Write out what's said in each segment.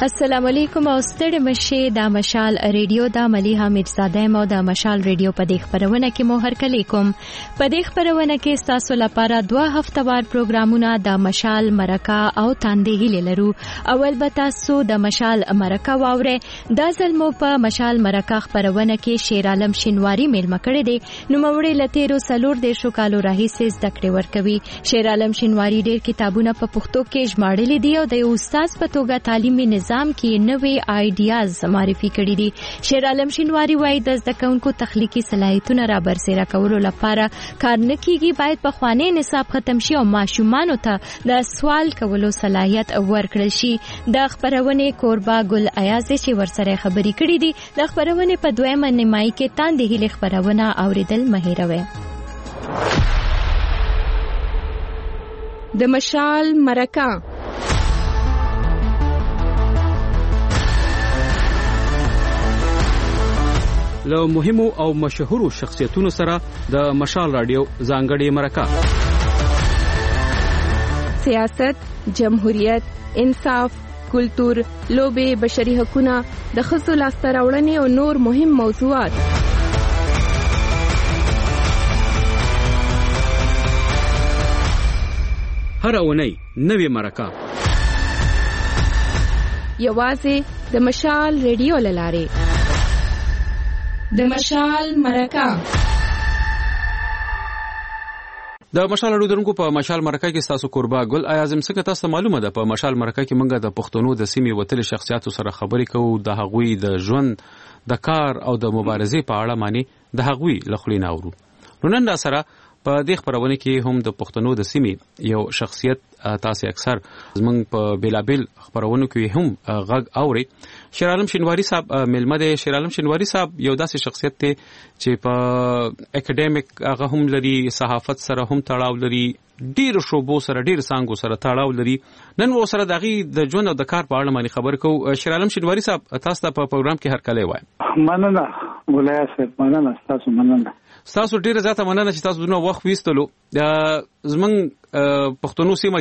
السلام علیکم او ستړي مشه د مشال ریډیو د مليحه میرزاده مو د مشال ریډیو په دې خبرونه کې مو هر کله کوم په دې خبرونه کې تاسو لپاره 2 هفتهوار پروګرامونه د مشال مرکه او تاندهی لرو. اول به تاسو د مشال مرکه واورئ. دا ځل مو په مشال مرکه خبرونه کې شیر عالم شینواری میلمه کړی دی. نو موړې لتیرو سلور د شو کالو راهیسې زده کړې ورکوي. شیر عالم شینواری ډېر کتابونه په پښتو کې ژباړلي دي او د استاد په توګه تعلیمي نظام کې نوې آیډیاز معرفي کړي دي. شیر عالم شینواری وايي د زده کوونکو تخلیقي صلاحیتونه را برسېره کولو لپاره کار نه کیږي، باید په خوانی نصاب ختم شي او ماشومانو ته د سوال کولو صلاحیت ورکړل شي. د خبرونې کوربا ګل ایاز چې ورسره خبرې کړي دي. د خبرونې په دویمه نیمایي کې تاندهی خبرونه اوریدل مهیروي. د مشال مرکه له مهمو او مشهورو شخصیتونو سره د مشال رادیو ځانګړې مرکه. سیاست، جمهوریت، انصاف، کلتور، لوبې، بشري حقوقونه، د ښځو لاسته راوړنې او نور مهم موضوعات. هر اونۍ نوې مرکه یوازې د مشال ریډیو لاره. د مشال مرکه. د مشال اډودونکو په مشال مرکه کې تاسو قربا ګل اعظم څنګه تاسو معلومه ده په مشال مرکه کې موږ د پښتنو د سیمې وتل شخصیتو سره خبرې کوو، د هغوی د ژوند، د کار او د مبارزې په اړه معنی د هغوی لخوا ناورو. نو نن سره په دې خبرونه کې هم د پښتنو د سیمې یو شخصیت تاسو اکثر زمونږ په بیلابل خبرونه کې هم غږ اوري. شیر عالم شینواری صاحب ملمه دی. شیر عالم شینواری صاحب یو داسې شخصیت دی چې په اکیډمیک هغه هم لري، صحافت سره هم تړاو لري، ډیر شوبو سره ډیر سانګو سره تړاو لري. نن و سره دغه د ژوند او د کار په اړه باندې خبر کو. شیر عالم شینواری صاحب تاسو ته په پروګرام کې هر کله وای. مننه ګولای صاحب، مننه تاسو، مننه تاسو ډیره زیاته مننه چې تاسو دونه وخت ویستلو. زمونږ پښتنو سیمه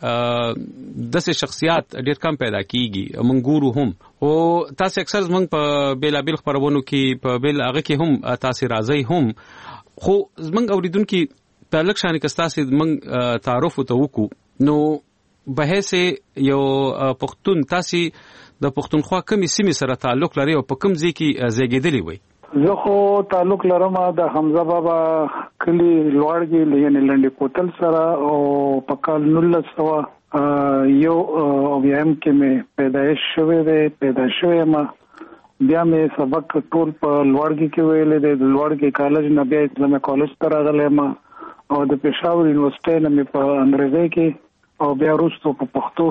کې داسې شخصیت ډیر کم پیدا کیږي، منګورو هم او تاسو اکثر زمونږ په بیلابل خبرونو کې په بیل هغه کې هم تاسو راځي هم، خو زمونږ اوریدونکو په لک شان کې تاسو زمونږ تعارف وکړو. نو به سه یو پښتون تاسو د پښتونخوا کومې سیمې سره تعلق لري او په کوم ځای کې زیږیدلی وي؟ زه خو تعلق لرم د حمزه بابا کلی لوړګي یعنی لنډي کوتل سره، او په کال 1900 یو اویم کې مې پیدایش شوې ما. بیا مې سبق ټول په لوړګي کې ویلې د لوړګي کالج نه بیا اسلامي کالج ته راغلم او د پېښور یونیورسيټي نه مې په انګریزي کې او بیا وروسته په پښتو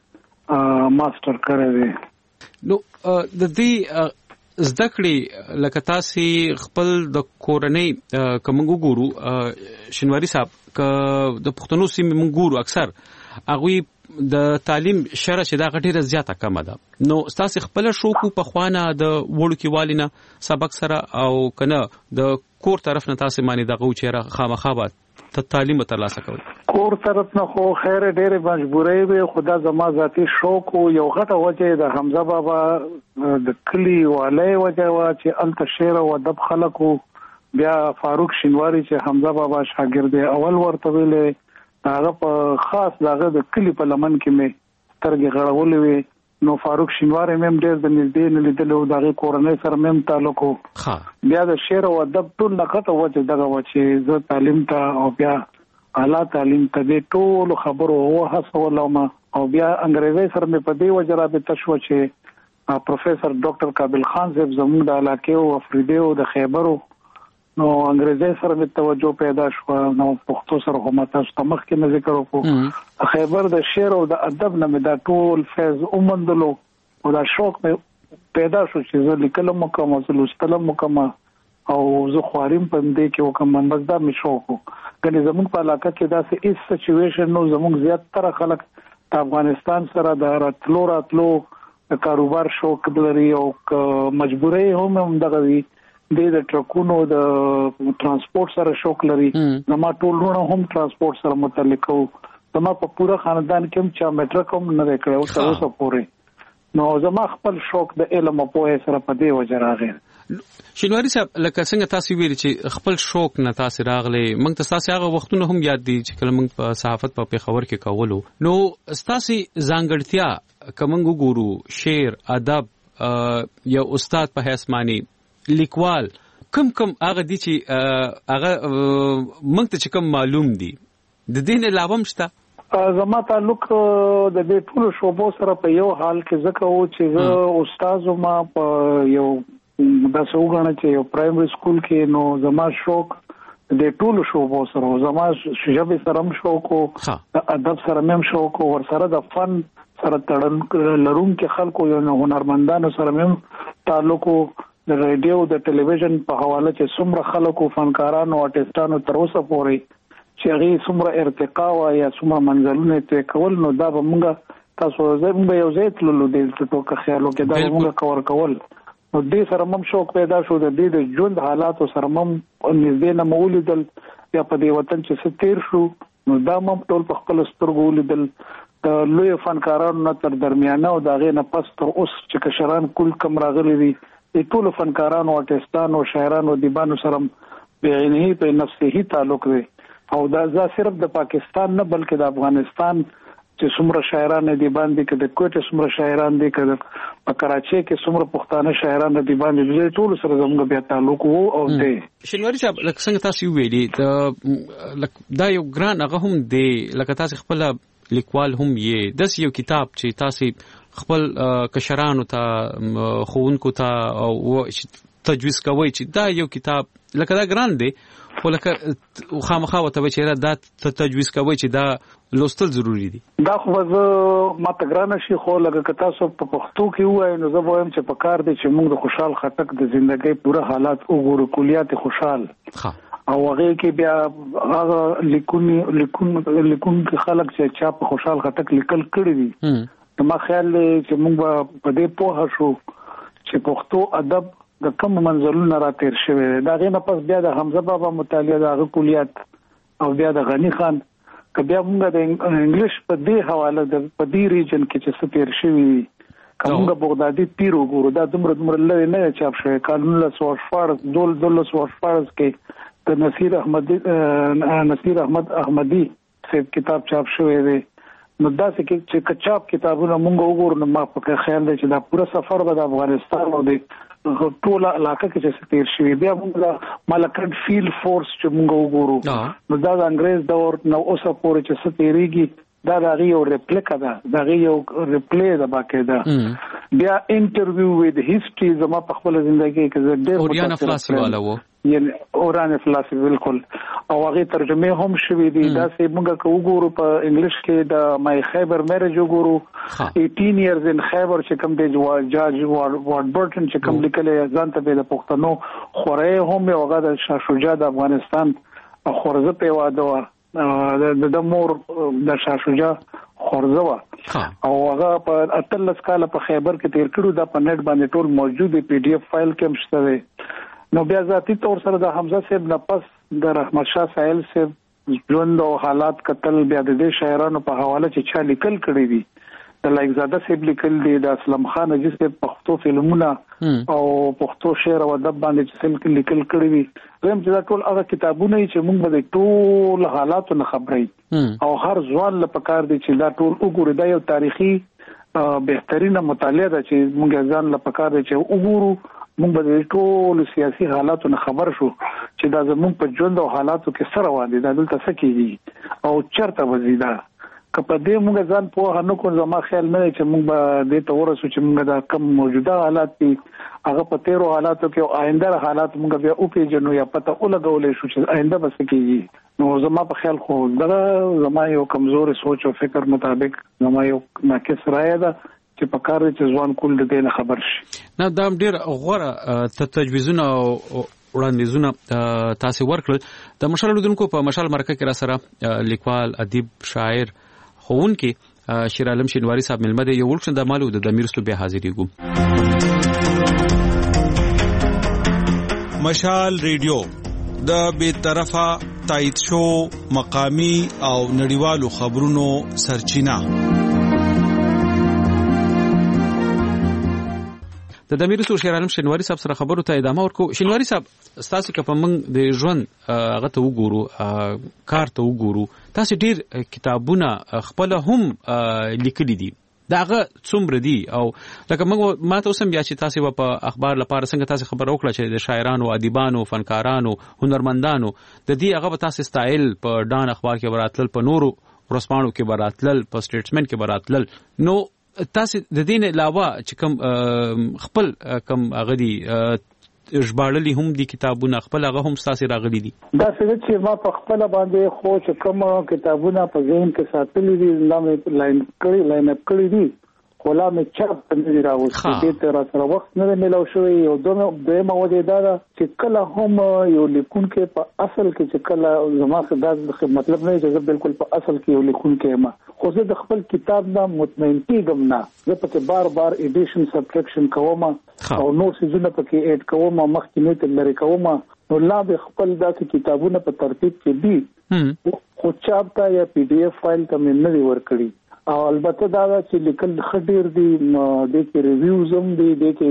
کې ماستر کړی دی. نو د دې زده کړې لکه تاسو خپل د کورنۍ کوم ګورو شینواری صاحب د پښتنو سیمې مونږ ګورو اکثر هغه د تعلیم شره چې دا غټیره زیاته کم ده. نو تاسو خپل شوق په خوانه د وړو کې والینه سبق سره او کنه د کور طرف نه تاسو معنی دغه چیرې خامخابات تعلیم ترلاسه کوي؟ کور طرف نه خو خیر ډېر مجبورې وي، خدا زما ذاتی شوق او یو غټه وجه د حمزه بابا د کلی والي وجه وا چې الته شعر او ادب خلکو. بیا فاروق شینواری چې حمزه بابا شاګرد اول ورته ویلې، هغه په خاص دغه د کلی په لمن کې مې ترګه غړولې وي. نو فاروق شینواری مم ډېر د نږدې نه لیدلو، دغه کورنۍ سره مم تعلق وو. بیا د شعر او ادب ټول نقطه وجه دغه و چې زه تعلیم ته او بیا اعلی تعلیم ته د ټول خبرو او حسولم او بیا انګریزي سره مې په دې وجه رابطه شو چې پروفیسور ډاکټر کابل خان صاحب زموږ د علاقې او افریدي او د خیبرو، نو انګریزي سره مې توجه پیدا شو. نو پښتو سره هم تاسو ته مخکې نه ذکر وکړو، خیبر د شعر او د ادب نه مې دا ټول فیض اومندلو او دا شوق مې پیدا شو چې زه لیکلم وکم او زه لوستلم وکم او زه خواریم په دې کې وکم. بس دا مې شوق وو. کني زموږ په علاقه کې داسې هیڅ سچويشن نو زموږ زیاتره خلک د افغانستان سره د راتلو د کاروبار شوق لري او مجبورې هم دغه وي د ټرکونو د ترانسپورت سره شوق لري. زما ټول ورونه هم ترانسپورت سره متعلق وو. زما په پوره خاندان کې هم چا میټرک هم نه کړو تر اوسه پورې. نو زما خپل شوق د علم او پوهه سره په دې وجه راغی. شینواری صاحب لکه څنګه تاسو ویل چې خپل شوق نه تاسو راغلي موږ ته تاسو هغه وختونه هم یاد دي چې کله موږ په صحافت په خبر کې کولو نو تاسو ځانګړتیا کوم ګورو شعر ادب یا استاد په حیث معنی لیکوال کم هغه دي چې هغه موږ ته چې کوم معلوم دي د دین علاوه مشته. زما تعلق د دې ټول شوبو سره په یو حال کې ځکه و چې زه استاد ما په یو د سوګنه چې یو پرایمري سکول کې نو زما شوق د ټول شوبو سره زما شجبه سره شوق او ادب سره مم شوق او ور سره د فن سره تړن لروم کې خلکو یو هنرمندانو سره مم تعلق د ریډیو د ټلویزیون په حواله چې څومره خلکو فنکارانو آرټیستانو تر اوسه پورې چې هغه څومره ارتقا او یا څومره منزلونه ته کول نو دا به موږ تاسو زموږ یو ځای تللو د ټوکه خیالو کې دا موږ کور کول نو دې سره مم شوق پیدا شو د دې د ژوند حالات سره مم نږدې نه مولیدل یا په دې وطن چې ستیر شو نو دا مم ټول په خپل سترګو ولیدل د لوی فنکارانو تر درمیانه او دا غي نه پس تر اوس چې کشران کل کم راغلي دي د ټول فنکارانو آرټیستانو شاعرانو دیبانو سره بعینه په نفسه تعلق دی او دا صرف د پاکستان نه بلکې د افغانستان چې څومره شاعران دي باندې کې د کوټه څومره شاعران دي کې په کراچۍ کې څومره پښتانه شاعران دي باندې د ټول سره زموږ بیا تعلق وو او دی. شینواری صاحب لکه څنګه تاسو ویلي دا یو ګران هغه هم دی لکه تاسو خپل لیکوال هم یې د یو کتاب چې تاسو خپل کشرانو ته خوونکو ته او تجویز کوي چې دا یو کتاب لکه دا ګران دی خو لکه خامخا وته چې دا تجویز کوي چې دا لوستل ضروری دي. دا خو زه ماته ګران شي خو لکه تاسو په پښتو کې وایي نو زه وایم چې په کار دي چې موږ د خوشحال خټک د ژوندۍ پوره حالات وګورو کلیات خوشحال او هغه کې بیا هغه لیکون کې خلک چې چا په خوشحال خټک لیکل کړی دي ما خیال چې موږ په دې پوه شو چې پښتو ادب د کوم منزلونو را تیر شوی دا غینه پس بیا د حمزه بابا مطالعه د کلیات او بیا د غنی خان کبه موږ د انګلیش په دې حواله د په دې ریجن کې چې ستیر شوی کومه بغدادي پیر وګورو دا دومره لوي نه چاپ شوی قانون له سوارفارز دول سوارفارز کې د نصیر احمد احمدی صاحب کتاب چاپ شوی دی نو دا چې کچاپ کتابونه موږ وګورو نو ما په خیال دی چې دا پوره سفر به د افغانستان او د ټول علاقه کې چې تیر شوی بیا موږ ملکند فیلډ فورس چې موږ وګورو نو دا د انګريز دور نو اوسه پورې چې ستېریږي دا دغه یو ریپلیکا ده دغه یو ریپلی ده باقاعده بیا انټرویو وذ هیستوري زما په خپل ژوندۍ کې ډېر اوریانا فلاسفي والا وو یعنی اورانه فلسفي بالکل او هغه ترجمه هم شوې دي دا چې موږ وګورو په انګلیش کې د مای خیبر میرج وګورو 18 years in خیبر چې کوم دی جاج وارد برټن چې کوم لیکل ځان ته د پښتنو خورې هم یو هغه د شاه شجاع د افغانستان خورزه په واده د مور د شاه شجاع خورزه او هغه په اتلس کال په خیبر کې تیر کړو دا په نت باندې ټول موجود دی پی ډی اف فایل کې هم شته نو بیا ذاتی طور سره د حمزه صاحب نه پس د رحمت شاه ساحل صاحب ژوند او حالات قتل بیا د دې شاعرانو په حواله چې چا لیکل کړی دي د لایقزاده صاحب لیکل دي د اسلم خان اجي صاحب پښتو فلمونه او پښتو شعر او ادب باندې چې لیکل کړی دي زم چې ټول هغه کتابونه چې موږ د ټول حالاتو نه خبرې او هر ځوان لپاره کار دي چې دا ټول وګوري دا یو تاریخي بهترینه مطالعه ده چې موږ ځان لپاره کار دي چې وګورو موږ به ټول سیاسي حالاتو نه خبر شو چې دا زموږ په ژوند او حالاتو کې سره وادي دا دلته څه کیږي او چرته وزیدا کله دې موږ ځان په هنو کو زما خیال نه چې موږ به دې ته ورسو چې موږ دا کم موجوده حالات دي هغه په تیرو حالاتو کې او آینده حالات موږ بیا او پیژنو یا پته ولګولې شو چې آینده به څه کیږي نو زما په خیال خو دا زما یو کمزوري سوچ او فکر مطابق زما یو ناقص رائے ده چې په کار چې ځوان کول د دې نه خبر شي نه دا ډیر غوړه تجویزونه وړاندیزونه تاسو ورکړل د مشال لودونکو په مشال مرکه کې را سره لیکوال ادیب شاعر خوونکي شیر عالم شینواری صاحب ملمده یو ورکشن د مالو د میرستو به حاضرېګو مشال ریډیو د بیطرفه تایید شو مقامی او نړیوالو خبرونو سرچینه د امیر شیر عالم شینواری صاحب سره خبرو ته ادامه ورکو. شینواری صاحب تاسو که په موږ د ژوند هغه ته وګورو کار ته وګورو تاسو ډیر کتابونه خپل هم لیکلي دي داغه څومره دي او لکه موږ ما ته اوسم بیا چې تاسو په اخبار لپاره څنګه تاسو خبر وکړه چې د شاعرانو ادیبانو فنکارانو هنرمندانو د دې هغه تاسو سټایل په ډان اخبار کې براتل په نورو ورسپانو کې براتل په سټیټسمنټ کې براتل نو تاسو د دین علاوه چې کوم خپل کوم غدي ژباړلي هم دي کتابونه خپل هغه هم تاسو راغلي دي دا څه چې ما په خپل باندې خو چې کوم کتابونه په ذهن کې ساتلي دي نامې لاین اپ کړی دي ولا مې چاپ نه راوځي چې تر سره وخت نه ملو شوی یو دویمه وجه دا چې کله هم یو لیکونکو په اصل کې چې کله زما څه مطلب نه چې بالکل په اصل کې یو لیکونکو ما خو زه د خپل کتاب نه مطمئن کېږم نه زه پکې بار ایډیشن سبټریکشن کوم او نور څه نه پکې اډ کوم مخکې نه تل لري کوم نو لا به خپل داسې کتابونه په ترتیب کې دي خو چاپ تا یا پی ډی ایف فایل ته مې نه ورکړي او البته دا چې لیکل خډیر دي د کې ریویوز هم دي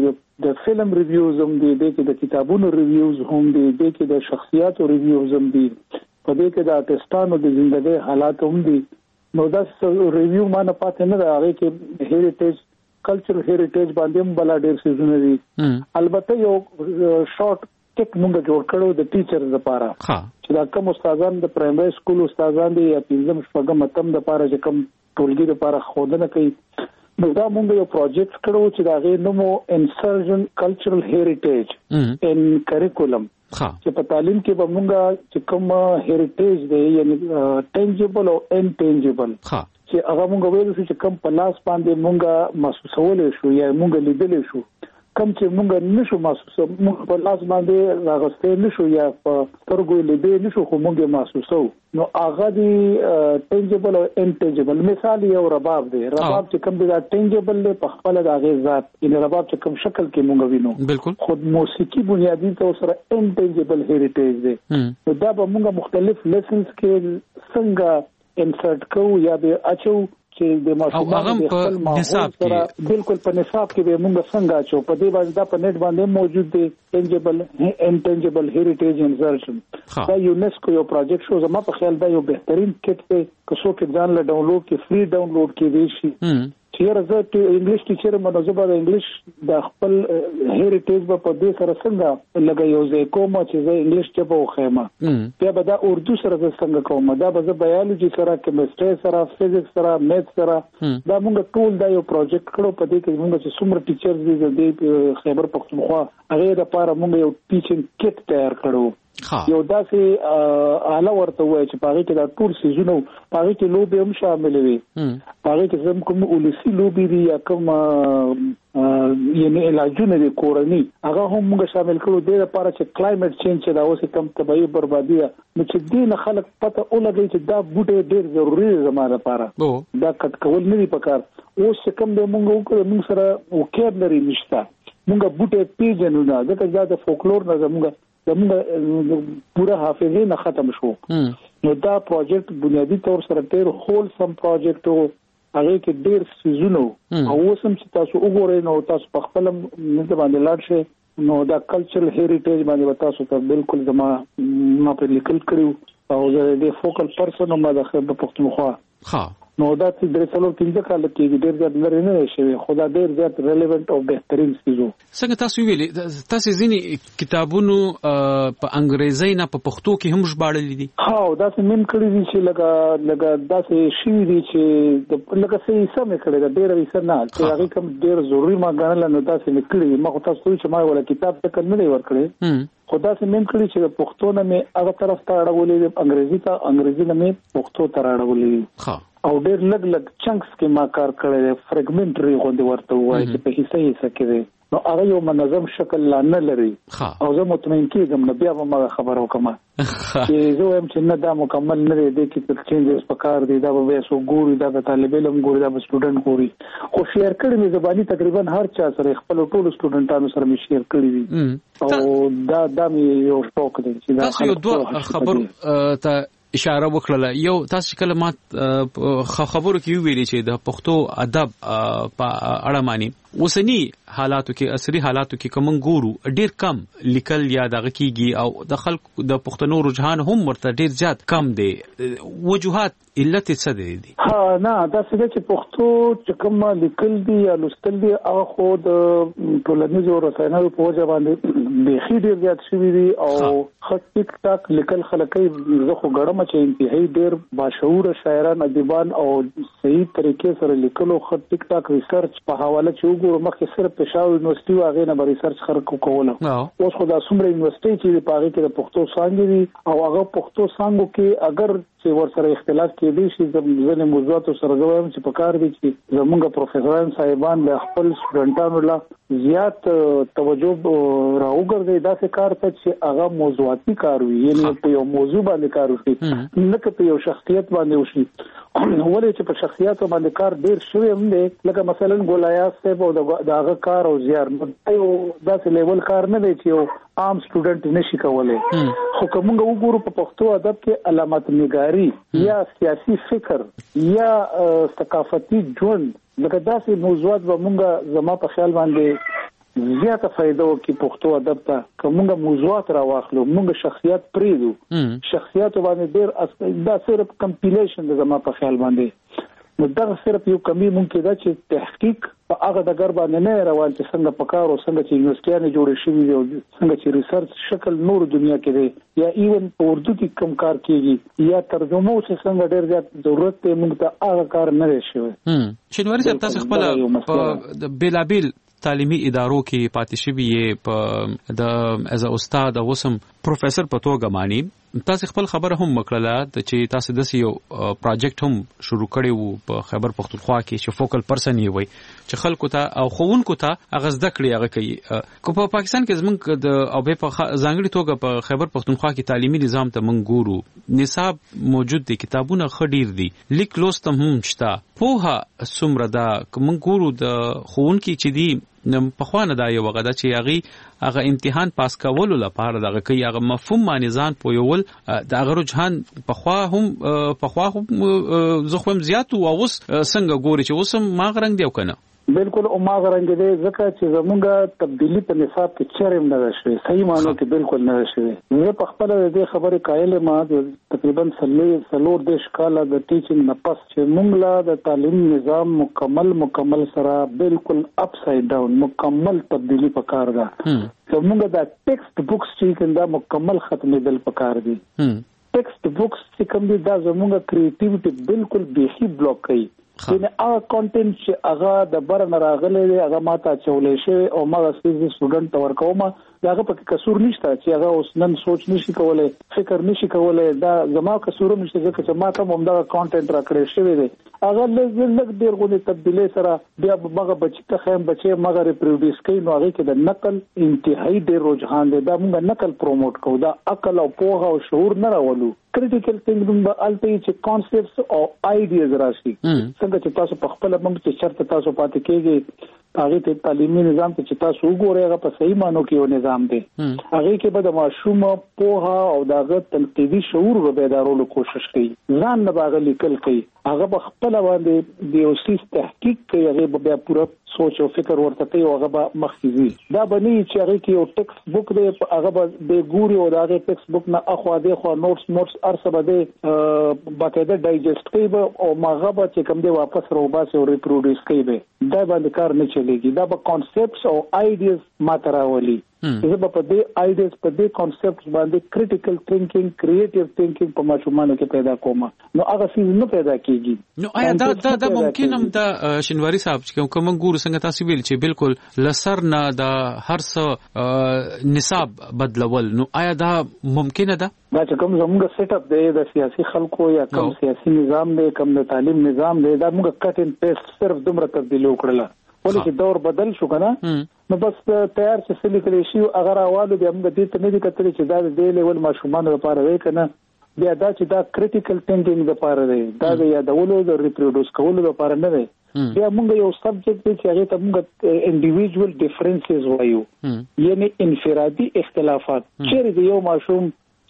د فلم ریویوز هم دي د کتابونو ریویوز هم دي د شخصیاتو ریویوز هم دي په دې کې د آرټستانو د ژوندۍ حالات هم دي نو دا ریویو ما نه پاتې نه راغی کې هیریټیج کلچرل هیریټیج باندې هم بل ډیر سيزونه دي البته یو شارټ ټیک موږ جوړ کړو د ټیچرز لپاره چې دا کوم استادان د پرایمري سکول استادان دي یا پنځم شپږم اتم د لپاره چې کوم ټولګي لپاره خودنه کوي نو دا موږ یو پروجیکټ کړو چې دا غي نومو انسرجن کلچرل هیریټیج ان کریکولم چې په تعلیم کې به موږ چې کوم هیریټیج دی یعنی ټینجیبل او انټینجیبل چې هغه موږ وایو چې کوم په لاس باندې موږ محسوسول شو یا موږ لیدل شو کوم چې موږ نشو محسوسو موږ په لاس باندې راغستې نشو یا په سترګو لیدې نشو خو موږ محسوسو نو هغه دی ټینجیبل او انټینجیبل مثال یو رباب دی رباب چې کوم دی ټینجیبل له په خپل د غیزات ان رباب چې کوم شکل کې موږ وینو بالکل خود موسیقي بنیادی تور سره انټینجیبل هیریټیج دی نو دا به موږ مختلف لیسنز کې څنګه انسرټ کوو یا به اچو چې د ماشومان په نصاب کې بالکل په نصاب کې به موږ څنګه اچو په دې باندې دا په نت باندې موجود دی ټینجیبل انټینجیبل هیریټیج انسرشن دا یونیسکو یو پروجیکټ شو زما په خیال دا یو بهترین کټ دی که څوک ځان له ډاونلوډ کې فری ډاونلوډ کې شي چې راځي انګلیش ټیچر منظمه د انګلیش د خپل هیریټیج په دې سره څنګه لګي یو ځای کوم چې زه انګلیش ته په خېمه بیا به دا اردو سره څنګه کوم دا به بایولوژي سره کیمستري سره فزیکس سره میث سره دا موږ ټول دا یو پروجیکټ کړو په دې کې موږ چې څومره ټیچرز دي د خیبر پختونخوا هغه لپاره موږ یو ټیچینګ کټ تیار کړو یو داسې اعلی ورته وای چې پاره کې دا ټول سيزونو پاره کې لوبي هم شامل وي پاره کې زم کوم ولسی لوبي دي یا کوم یعنی علاجونه دي کورني هغه هم موږ شامل کړو د لپاره چې کلایمټ چینج چې دا اوس کم تبعی بربادي نو چې دین خلک پته ولګي چې دا بوټي ډېر ضروري زموږ لپاره دا کټ کول نه دي پکار اوس کوم به موږ وکړو موږ سره وکیبلري نشته موږ بوټي پیژنو نه دا د فولکلور نه زموږ پورا حافظه نه ختم شو نو دا پروجیکټ بنیادی طور سره ډېر هول سم پروجیکټ او هغه کې ډېر سيزونو او اوسم چې تاسو وګورئ نو تاسو په خپل نه باندې لاړ شئ نو دا کلچرل هیریټیج باندې تاسو ته بالکل ما په لیکل کړو او زه د فوکل پرسن ما د خبر پختونخوا نو دا چې درې څلور پنځه کال کې ډېر زیات لري نه شي خدا ډېر زیات ریلیونت او بهترین سيزو څنګه تاسو ویلي تاسو ځینی کتابونو په انګریزي نه په پښتو کې هم ژباړل دي دا څه مم کړی دي چې لګا دا څه شي دي چې لکه څه سم کړی دا ډېر وسه نه چې هغه کوم ډېر ضروري ما غنل نو دا څه نکړي ما تاسو چې ما ولا کتاب ته نه ور کړی خدا سے مم کړی چې پښتو نه مې هغه طرف ته اړولې انګریزي نه مې پښتو ته اړولې او ډېر لګ چنکس کې ما کار کړی فرګمنټري غوندي ورته وایي چې په حصہ کې نو هغه یو منظم شکل نه لري او زه مطمئن کېږم نو بیا به ما خبر وکم چې زه هم چې نه دا مکمل نه دی کې څه چینجز پکار دي دا به سو ګوري دا د طالب علم ګوري دا به سټوډنټ ګوري خو شیر کړی مې زبانی تقریبا هر چا سره خپل ټول سټوډنټانو سره مې شیر کړی دي او دا مې یو شوق دی چې دا یو دوه خبر ته اشاره وکړه. یو تاسو کله ما خبرو کې ویلي چې د پښتو ادب په اړه معنی اوسنی حالاتو کې عصري حالاتو کې کوم ګورو ډیر کم لیکل یا دغه کیږي او د خلکو د پښتنو رجحان هم ورته ډیر زیات کم دی. وجوهات علت څه دي؟ نه دا څه چې پښتو چې کوم لیکل دي یا لوستل دي هغه خو د ټولنیزو رسنیو په وجه باندې بيخي ډیر زیات شوی دي او خط ټیک ټاک لیکل خلکې زه خو ګړم چې انتهایی ډیر باشعور شاعران ادیبان او صحیح طریقې سره لیکلو خط ټیک ټاک ریسرچ په حواله چې وګورم مخکې صرف پېښور یونیورسيټي واغې نه ریسرچ خلکو کوله. اوس خو دا څومره یونیورسيټي چې په هغه کې د پښتو څانګې دي او هغه پښتو څانګو کې اگر چې ورسره اختلاف کېدی شي ځینې موضوعات سره زویم چې په کار دي چې زمونږ پروفیسوران صاحبان له خپل سټوډنټانو له زیات توجه راوګرځي دا څه کار ته چې هغه موضوعاتي کار وي یعنی په یو موضوع باندې کار وشي نه په یو شخصیت باندې وشي. ولې چې په شخصیت باندې کار ډیر شوی هم دی لکه مثلا ګولایاس صاحب او دغه کار او زیار یو داسې لیول کار نه دی چې یو عام سټوډنټ نشي کولای. خو کومه وګورو په پښتو ادب کې علامت نگاری یا سیاسي فکر یا ثقافتي ژوند لکه داسې موضوعات به مونږه زما په خیال باندې زیاته فائدہ وکي پښتو ادب ته کومه موضوعات راواخلو مونږ شخصیت پریدو شخصیت باندې ډیر دا صرف کمپیلیشن د زما په خیال باندې نو دا صرف یو کمی ممکن ده چې تحقیق په هغه د ګر باندې نه روان چې څنګه پکار او څنګه چې یونیورسيټیانه جوړې شوې دي او څنګه چې ریسرچ شکل نور دنیا کې دی یا ایون په اردو کې کم کار کیږي یا ترجمه چې څنګه ډېر زیات ضرورت ته موږ ته هغه کار نه شوی. شینواری صاحب تاسو خپل په بیلابیل تعلیمي ادارو کې پاتې شوی یې د از استاد او وسم پروفیسور په توګه مانی تاسو خپل خبره هم وکړه چې تاسو د یو پروجیکټ هم شروع کړی وو په خیبر پختونخوا کې چې فوکل پرسن یې وي چې خلکو ته او خوونکو ته هغه زده کړی هغه کوي کو په پاکستان کې زمونږ د او په ځانګړي توګه په خیبر پختونخوا کې تعلیمي نظام ته مونږ ګورو نصاب موجود دي کتابونه خډیر دي لیک لوستم هم شته پوهه سمره دا مونږ ګورو د خوونکي چې دی په خوانه دا یو وغدا چې هغه امتحان پاس کولو لپاره دغه کوي هغه مفهوم باندې ځان پویول د هغه رجحان په خوا هم زخم زیات او اوس څنګه ګوري چې اوس ما غرنګ دیو کنه بالکل او ما غرنګ دی ځکه چې زمونږه تبدیلی په نصاب کې چرېم نه شوی صحیح معنی کې بالکل نه شوی. زه په خپل د خبرې قائل ما تقریبا 3 کاله د ټیچینګ نه پس چې موږ لا د تعلیم نظام مکمل سره بالکل اپ ساید ډاون مکمل تبدیلی پکار ده. زمونږه د ټیکسټ بوکس چې کنده مکمل ختمېدل پکار دي. ټیکسټ بوکس چې کوم دي دا زمونږه کریټیویټي بالکل بیخي بلاک کوي. یعنی هغه کانټینټ چې هغه د بر نه راغلی دی هغه ماته چولې شي او ما د سټوډنټ ورکوم هغه په قصور نشته چې هغه اوس نن سوچ نشي کولای فکر نشي کولای دا زما قصور نشته چې ما ته هم دا کانټینټ راکړی شوی دی هغه لږ ډیر غونې تبدیلی سره بیا هغه بچی ته خیم بچي مغه ریپروډیوس کوي نو هغه کې د نقل انتهایی ډیر رجحان دی دا موږ نقل پروموټ کوو دا عقل او پوهه او شعور نه راولو. کریټیکل تھینکینګ به الته چې کانسپټس او آیډیاز راشي څنګه چې تاسو په خپل موږ چې شرط تاسو پاتې کېږي هغه ته تعلیمي نظام ته چې تاسو وګورئ هغه په صحیح معنی کې یو نظام دی هغه کې به د ماشوم پوهه او دغه تنقیدي شعور رو بیدارولو کوشش کوي ځان نه باغ لیکل کوي هغه په خپل باندې د یو سیس تحقیق کوي هغه بیا پوره سوچ او فکر ورته کوي هغه به مخکې دا بني چې هغه کې یو ټیکسټ بوک دی هغه به د ګوري او دغه ټیکسټ بوک نه اخوا دی خو نوټس ارسه به باقاعده ډایجست کوي او ماغه به چې کوم دی واپس روباسه او ریپروډیوس کوي دا باندې کار نه چلیږي دا به کانسپټس او آیډیاز ماتراولي زه په دې آیډیاز په دې کانسپټس باندې کریټیکل تھینکینګ کریټیو تھینکینګ په ماشومانو کې پیدا کوم نو هغه څه نه پیدا کیږي. نو آیا دا ممکن هم دا شینواری صاحب چې کوم ګورو څنګه تاسو ویل چې بالکل لسر نه دا هر څه نصاب بدلول نو آیا دا ممکن ده دا چې کوم زموږ سیټ اپ دی د سیاسي خلکو یا کوم سیاسي نظام دی کوم د تعلیم نظام دی دا موږ کټ ان پیسټ صرف دومره تبدیلی وکړله ولې چې دور بدل شو کنه نو بس تیار چې سلی کړی شي اگر اوالو بیا موږ دې ته نه دي کتلې چې دا د دې لیول ماشومان لپاره وای کنه بیا دا چې دا کریټیکل تھینکینګ لپاره دی دا د یادولو د ریپروډوس کولو لپاره نه دی بیا موږ یو سبجیکټ دی چې هغه ته موږ انډیویډوال ډیفرنسز وایو یعنی انفرادي اختلافات چې د یو ماشوم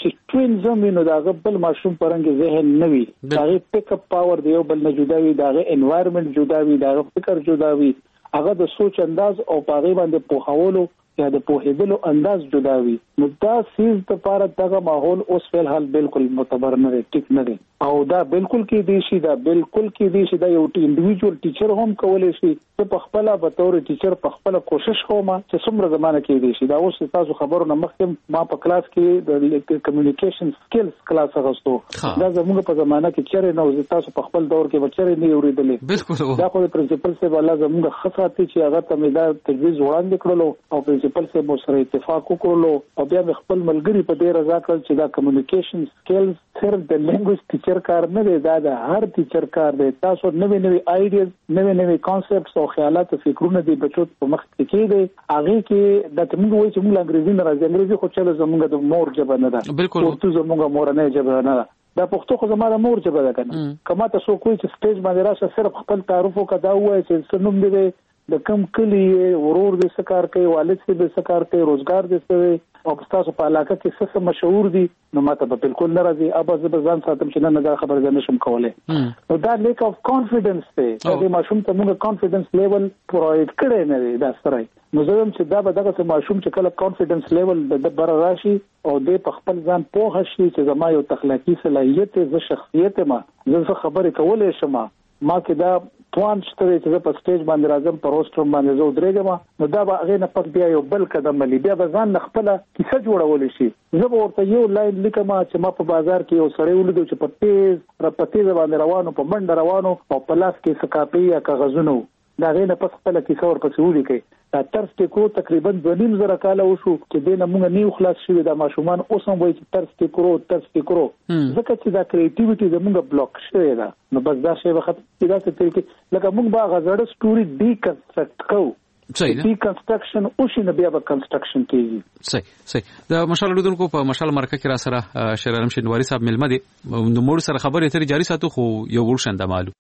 چې توینزم نو داغه بل ماشوم پرنګ ذهن نه وي داغه پک اپ پاور دی بل نه جدا وي داغه انوایرنمنت جدا وي داغه فکر جدا وي هغه د سوچ انداز او پاغي باندې پوهاولو یا د پوهېدلو انداز جدا وي نو دا سیز د پاره دغه ماحول اوس فل حال بالکل معتبر نه دی ټیک نه دی او دا بالکل کې دی شي دا بالکل کې دی شي دا یو انډیویډوال ټیچر هم کولای شي چې په خپل به تور ټیچر په خپل کوشش کوم چې څومره زمانه کې دی شي دا اوس تاسو خبرو نه مخکې ما په کلاس کې د کمیونیکیشن سکلز کلاس غوښتو دا زموږ په زمانه کې چیرې نو تاسو په خپل دور کې بچره نه اوریدلې بالکل دا خو پرنسپل سے والا زموږ خاصه چې هغه ته مې دا تجویز وړاندې کړلو او پرنسپل سے مو سره اتفاق وکړلو او بیا خپل ملګری په دې رضا کړل چې دا کمیونیکیشن سکلز صرف د لینګویج ټیچر کار نه دی دا د هر ټیچر کار دی تاسو نوې آیډیاز نوې کانسپټس او خیالات او فکرونه دی بچو په مخ کې کېږي هغه کې د کوم وایي چې موږ انګریزي نه راځي انګریزي خو چې زموږ د مور ژبه نه ده بالکل او زموږ مورنۍ ژبه نه ده دا پښتو خو زموږ مور ژبه ده کنه کما تاسو کوی چې سټیج باندې راشه صرف خپل تعارف وکړه وایي چې سنوم دی د کم کلی ورور دې سکار کوي والد دې سکار کوي روزګار دې کوي او تاسو په علاقه کې څه مشهور دي نو ماته به بالکل ناراضي ابا زبردان ساتم چې نه دا خبره نه شم کولای نو دا لیک اف کانفیډنس ته د ماشوم ته موږ کانفیډنس لیول پرووایډ کړی نه دی دا سره نو زه هم چې دا به دغه ماشوم چې کله کانفیډنس لیول د بر راشي او د خپل ځان پوه شي چې زما یو تخلیقي صلاحیت ز شخصیت ما زه خبرې کولای شم ما کې دا توان شته چې په سټیج باندې راځم په روستر باندې زه درېږم نو دا به هغه نه پک بیا یو بل قدم ملي بیا به ځان خپل کیسه جوړول شي زه به ورته یو لاین لیکم چې ما په بازار کې یو سړی ولیدو چې په تیز باندې روانو په منډه روانو او په لاس کې سکاپي یا کاغذونه دا غي نه پس خپل کیسه ورپسې ولیکي دا ترس کې کو تقریبا 2.5 کاله وشو چې دینه موږ نیو خلاص شوی دا ماشومان اوس هم وایي چې ترس کې کرو ځکه چې دا کریټیویټي زموږ بلاک شوی دا نو بس دا شی وخت دا څه طریقې لکه موږ با غزړه سټوري ډیکنسټرکټ کوو صحیح دی کنسټرکشن او شي نه بیا به کنسټرکشن کیږي صحیح د مشال لیدونکو په مشال مرکه کې را سره شیر عالم شینواری صاحب ملمه دي نو موږ سره خبرې اترې جاری ساتو خو یو ور شنده مالو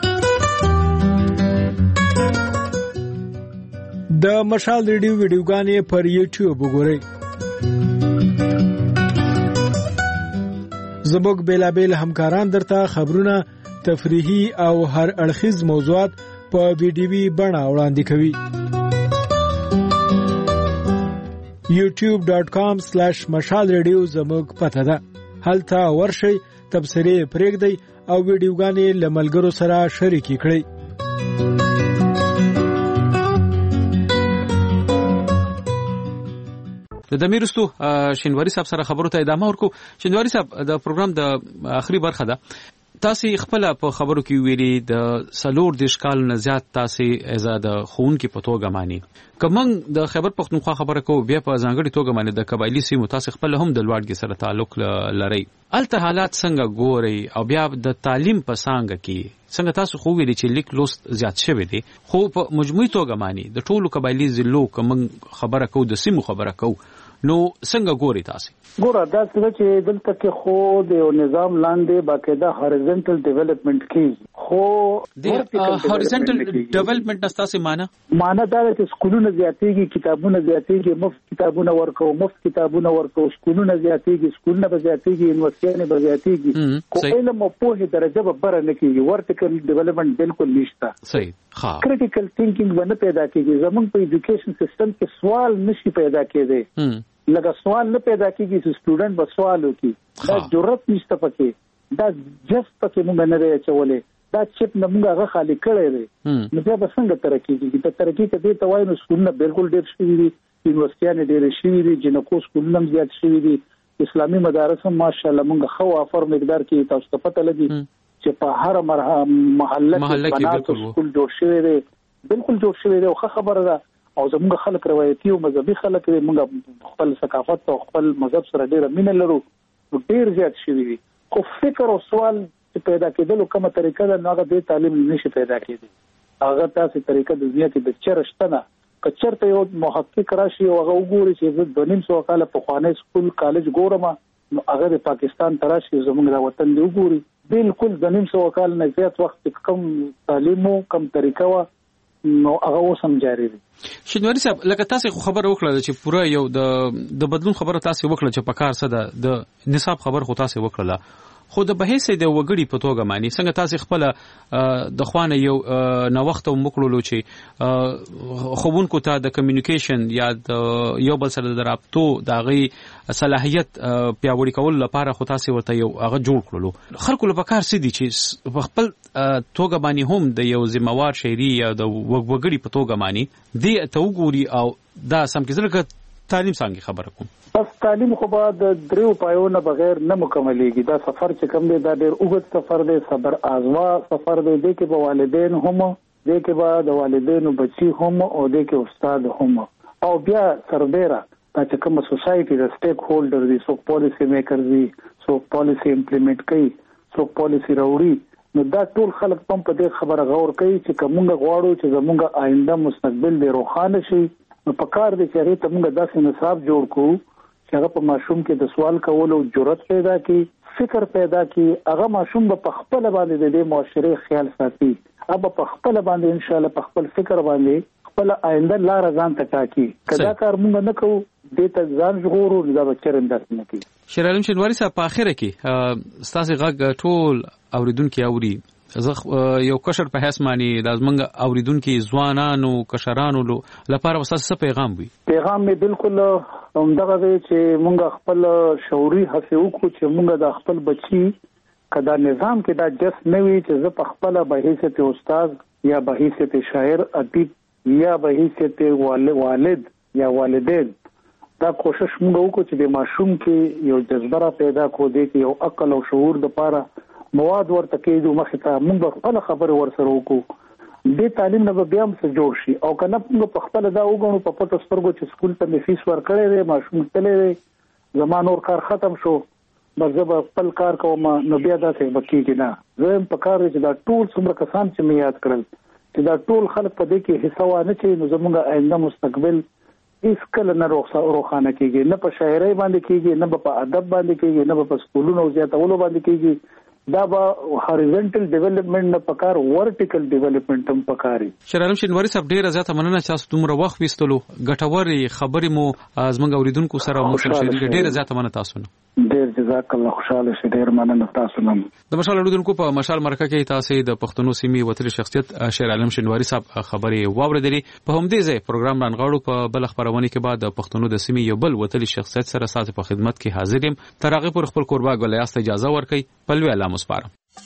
د مشال ریډیو ویډیوګانې پر یوټیوب وګورئ زموږ بیلابیل همکاران درته خبرونه تفریحي او هر اړخیز موضوعات په ویډیوي بڼه وړاندې کوي youtube.com/mashalradio زموږ پته ده هلته ورشئ تبصرې پرېږدئ او ویډیوګانې له ملګرو سره شریکې کړئ د میرستو شینواری صاحب سره خبرو ته ادامه ورکو شینواری صاحب د پروګرام د اخري برخه ده تاسو خپل په خبرو کې ویلي د سلور د اشکال نه زیات تاسو ازاد خون کې پتوګه مانی کوم د خیبر پختونخوا خبره کو بیا په ځانګړي توګه باندې د قبایلی سیمو تاسو خپل هم د لوړګي سره تعلق لري الته حالات څنګه ګوري او بیا د تعلیم په څنګه کې څنګه تاسو خو ویلي چې لیک لوست زیات شوی دی خو په مجموعي توګه مانی د ټولو قبایلی ضلعو کوم خبره کو د سیمو خبره کو نو څنګه ګوري تاسو ګوره دا چې دلته کې خو د نظام لاندې باقاعده هوريزونټل ډیولپمنٹ کیږي خو د هوريزونټل ډیولپمنٹ تاسو معنا دا چې سکولونه زیاتېږي کتابونه زیاتېږي مفت کتابونه ورکو سکولونه زیاتېږي سکولونه به زیاتېږي یونیورسيټونه به زیاتېږي خو علم او پوهه درجه به بره نه کیږي ورټیکل ډیولپمنٹ بالکل نشته صحیح ها کریټیکل ثینکینګ باندې پیدا کیږي زموږ په ایجوکیشن سیستم کې سوال نشي پیدا کېدی لکه سوال نه پیدا کیږي چې سټوډنټ به سوال وکړي دا جرأت نشته پکې دا جست پکې موږ نه لري چولې دا چپ نه موږ هغه خالی کړی دی نو بیا به څنګه ترقی کیږي د ترقی کې د توای نو سکولونه بالکل ډېر شوي دي یونیورسيټونه ډېر شوي دي جنکو سکولونه زیات شوي دي اسلامي مدارس هم ماشاءالله موږ خو افر مقدار کې تاسو ته پته لګي چې په هر محله کې سکول جوړ شوی دی بالکل جوړ شوی دی خو خبره ده او زموږ خلک روایتي او مذهبي خلک موږ خپل ثقافت او خپل مذهب سره ډېر مینه لرو ډېر زیات شوي دي خو فکر او سوال چې پیدا کېدل کومه طریقه ده هغه د تعلیم نشي پیدا کېدی هغه تاسو طریقه د دنیا کې د چرشتنه کچرته یو محقق راشي او هغه وګوري چې د 200 کال په خوانه سکول کالج ګورم نو هغه د پاکستان تراشي زموږ د وطن دی وګوري بالکل د 200 کال نه زیات وخت کم تعلیم او کم طریقه نو هغه اوس هم جاری دي. شینواری صاحب لکه تاسو خبر وکړه چې پوره یو د بدلون خبره تاسو وکړه چې په کار څه د نصاب خبر خو تاسو وکړه خو د بهیس د وګړي په توګه معنی څنګه تاسو خپل د خوانه یو نوښت وکړلو چې خوبونکو ته د کمیونیکیشن یا یو بل سره د رابطو د غي صلاحیت پیاوړی کول لپاره خو تاسو ورته یو هغه جوړ کړلو خلکو لپاره کار سدي چې په خپل توګه باندې هم د یو ذمہوار شهري یا د وګړي په توګه معنی دی ته وګوري او دا سم کې زړه تعلیم څنګه خبره کوم بس تعلیم خو به د دریو پایونو بغیر نه مکملېږي. دا سفر چې کوم دی دا ډېر اوږد سفر دی، صبر آزما سفر دی. دې کې به والدین هم، دې کې به د والدینو بچي هم او دې کې استاد هم او بیا سربېره دا چې کوم سوسایټي د سټیک هولډر دي، څوک پالیسی میکر دي، څوک پالیسی امپلیمنٹ کوي، څوک پالیسی راوړي، نو دا ټول خلک په دې خبره غور کوي چې کومه غواړو چې زموږ آینده مستقبل دی روښانه شي. نو په کار دي چې هغه ته موږ داسې نصاب جوړ کړو چې هغه په ماشوم کې د سوال کولو جرأت پیدا کړي، فکر پیدا کړي. هغه ماشوم په خپل باندې د معاشري خیال ساتي، هغه په خپل باندې ان شاء الله په خپل فکر باندې خپل آینده لار ځان ته ټاکي. کدا کار موږ نه کوو دې ته ځان ژغورو دا به چرنداس نه کوي. شیرعالم شینواری صاحب په اخره کې ستاسو غږ ټول اوریدونکو اوري. زه یو کشر په حیث معنی د زمنګ اوریدونکو ځوانانو کشرانو لپاره وساسه پیغام وي. پیغام می بالکل همدغه دی چې مونږ خپل شعوري هڅه وکړو چې مونږ د خپل بچي کدا نظام کې دا جس نه وي چې زه په خپل به حیثیت استاد یا به حیثیت شاعر ادیب یا به حیثیت والد یا والدین دا کوشش مونږ وکړو چې د ماشوم کې یو جذبه پیدا کو دی کې یو عقل او شعور د پاره مواد ورته کېدو مخه ته موږ خپل خبره ورسره وکړو. دې تعلیم نه بیا هم څه جوړ شي او کنه موږ په خپل دا وګڼو په پټو سترګو چې سکول ته مې فیس ورکړې دی، ماشوم تللی زما نور کار ختم شو، بس زه به خپل کار کوم. نو بیا داسې به کېږي نه. زه په کار چې دا ټول څومره کسان چې مې یاد کړل چې دا ټول خلک په دې کې حصہ وانه چې نو زموږ آینده مستقبل هیڅ کله نه روښانه کېږي، نه په شاعرۍ باندې کېږي، نه په ادب باندې کېږي، نه په سکولونو زیاتولو باندې کېږي. دا به هاریزونټل ډیولپمنٹ نه پکار ورټیکل ډیولپمنٹ هم پکاري. شیرعالم شینواری صاحب ډیره زیاته مننه چې تاسو دومره وخت وستلو، ګټورې خبرې مو زموږ اوریدونکو سره مو شریک. ډیره زیاته مننه تاسو نه. ډیر جزاک الله، خوشاله شه. ډیر مننه تاسو نه. د مشال اوریدونکو په مشال مرکه کې تاسو د پښتنو سیمې وتلي شخصیت شیرعالم شینواری صاحب خبرې واوریدلې. په همدې ځای پروګرام رانغاړو په بل خبرونه کې بعد د پښتنو د سیمې یو بل وتلي شخصیت سره ساتي په خدمت کې حاضر یم. تر هغه پر خپل قربا ګلیاست اجازه ورکړئ. پلوي الله مسپارم.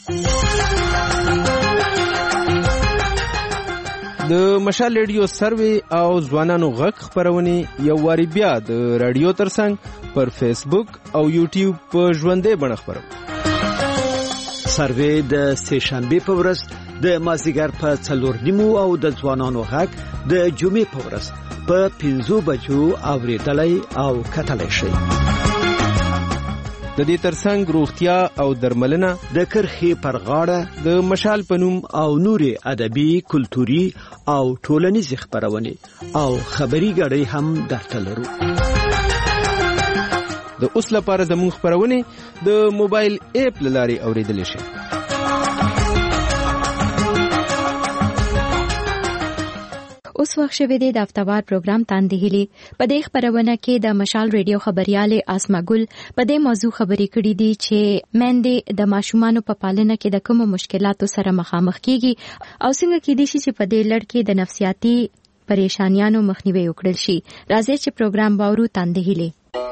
د مشال ریډیو سروي او ځوانانو غږ خبرونه یو واری بیا د رادیو ترڅنګ پر فیسبوک او یوټیوب په ژوندې بڼه خبرو. سروي د سهشنبه په ورځ د مازیګر په 4:30 او د ځوانانو غږ د جمعې په ورځ په 5 بجو اوریدلای او کتلای شي. د دې ترڅنګ روغتیا او درملنه، د کرخې پر غاړه، د مشال پنوم او نوري ادبي، کلتوري او ټولنیز خبرونه او خبري غړي هم درته لرو. د اوس لپاره زموږ خبرونه د موبایل اپ لاري اوریدل شي. اوس وخت شوه د هفتوار پروګرام تاندې هلي په دې خبرونه کې د مشال ریډیو خبرياله اسما ګل په دې موضوع خبرې کړې دي چې مېندې د ماشومانو په پالنه کې د کوم مشکلاتو سره مخامخ کیږي او څنګه کې دي چې په دې لړ کې د نفسیاتي پریشانیانو مخنیوي وکړل شي. راځي چې پروګرام باورو تاندې هلي.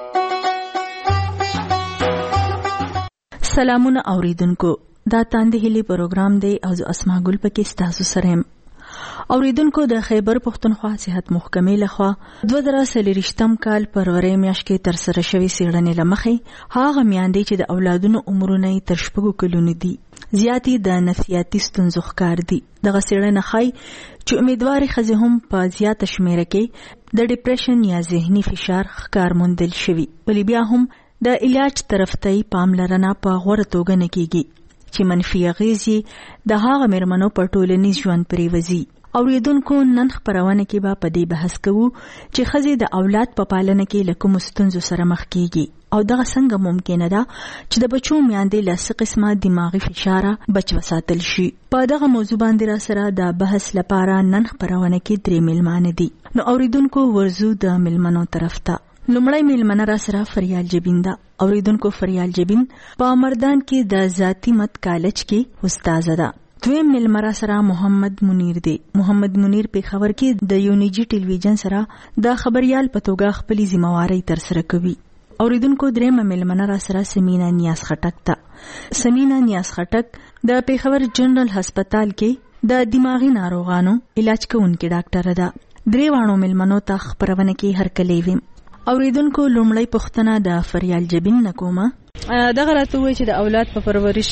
سلامونه اوریدونکو، دا تاندې هلي پروګرام دی او اسما ګل پکې تاسو سره هم. اوریدونکو، د خیبر پښتونخوا صحت محکمې لخوا 2023 کال فروری میاشت کې تر سره شوی څېړنې لمخې هغه میاندې چې د اولادونو عمرونه تر 6 کلونو دي زیاتې د نفسیاتي ستونزو ښکار دي. دغه څېړنه ښایي چې امیدوارې ښځې هم په زیاته شمیره کې د ډیپریشن یا ذهني فشار ښکار موندل شوي، ولې بیا هم د علاج طرف ته پاملرنه په غوره توګه نه کیږي چې منفي اغېزې د هغه مېرمنو پر ټولنیز ژوند پرېوځي. اوریدونکو، نن خبرونه کې به په دې بحث کوو چې ښځې د اولاد په پالنه کې له کومو ستونزو سره مخ کیږي او دغه څنګه ممکنه ده چې د بچو میاندې له څه قسمه دماغي فشار بچ وساتل شي. په دغه موضوع باندې را سره د بحث لپاره نن خبرونه کې 3 میلمانه دي. نو اوریدونکو ورزو د میلمنو طرف ته. لومړی میلمنه را سره فریال جبین ده. اوریدونکو فریال جبین په مردان کې د ذاتی مت کالج کې استاد ده. دویم میلمه را سره محمد منیر دی. محمد منیر په خبر کې د یو نجی ټلویزیون سره د خبريال په توګه خپل ذمہواری تر سره کوي. اوریدونکو درېمه میلمنه را سره سمینا نیاز خټک ده. سمینا نیاز خټک د پیښور جنرال هسپتال کې د دماغي ناروغانو علاج کوونکې ډاکټر ده. درې وانو میلمنو ته خبرونه کې هرکلی ویم. اوریدونکو لومړی پوښتنه د فریال جبین نکومه. دغه راته وایي چې د اولاد په پرورش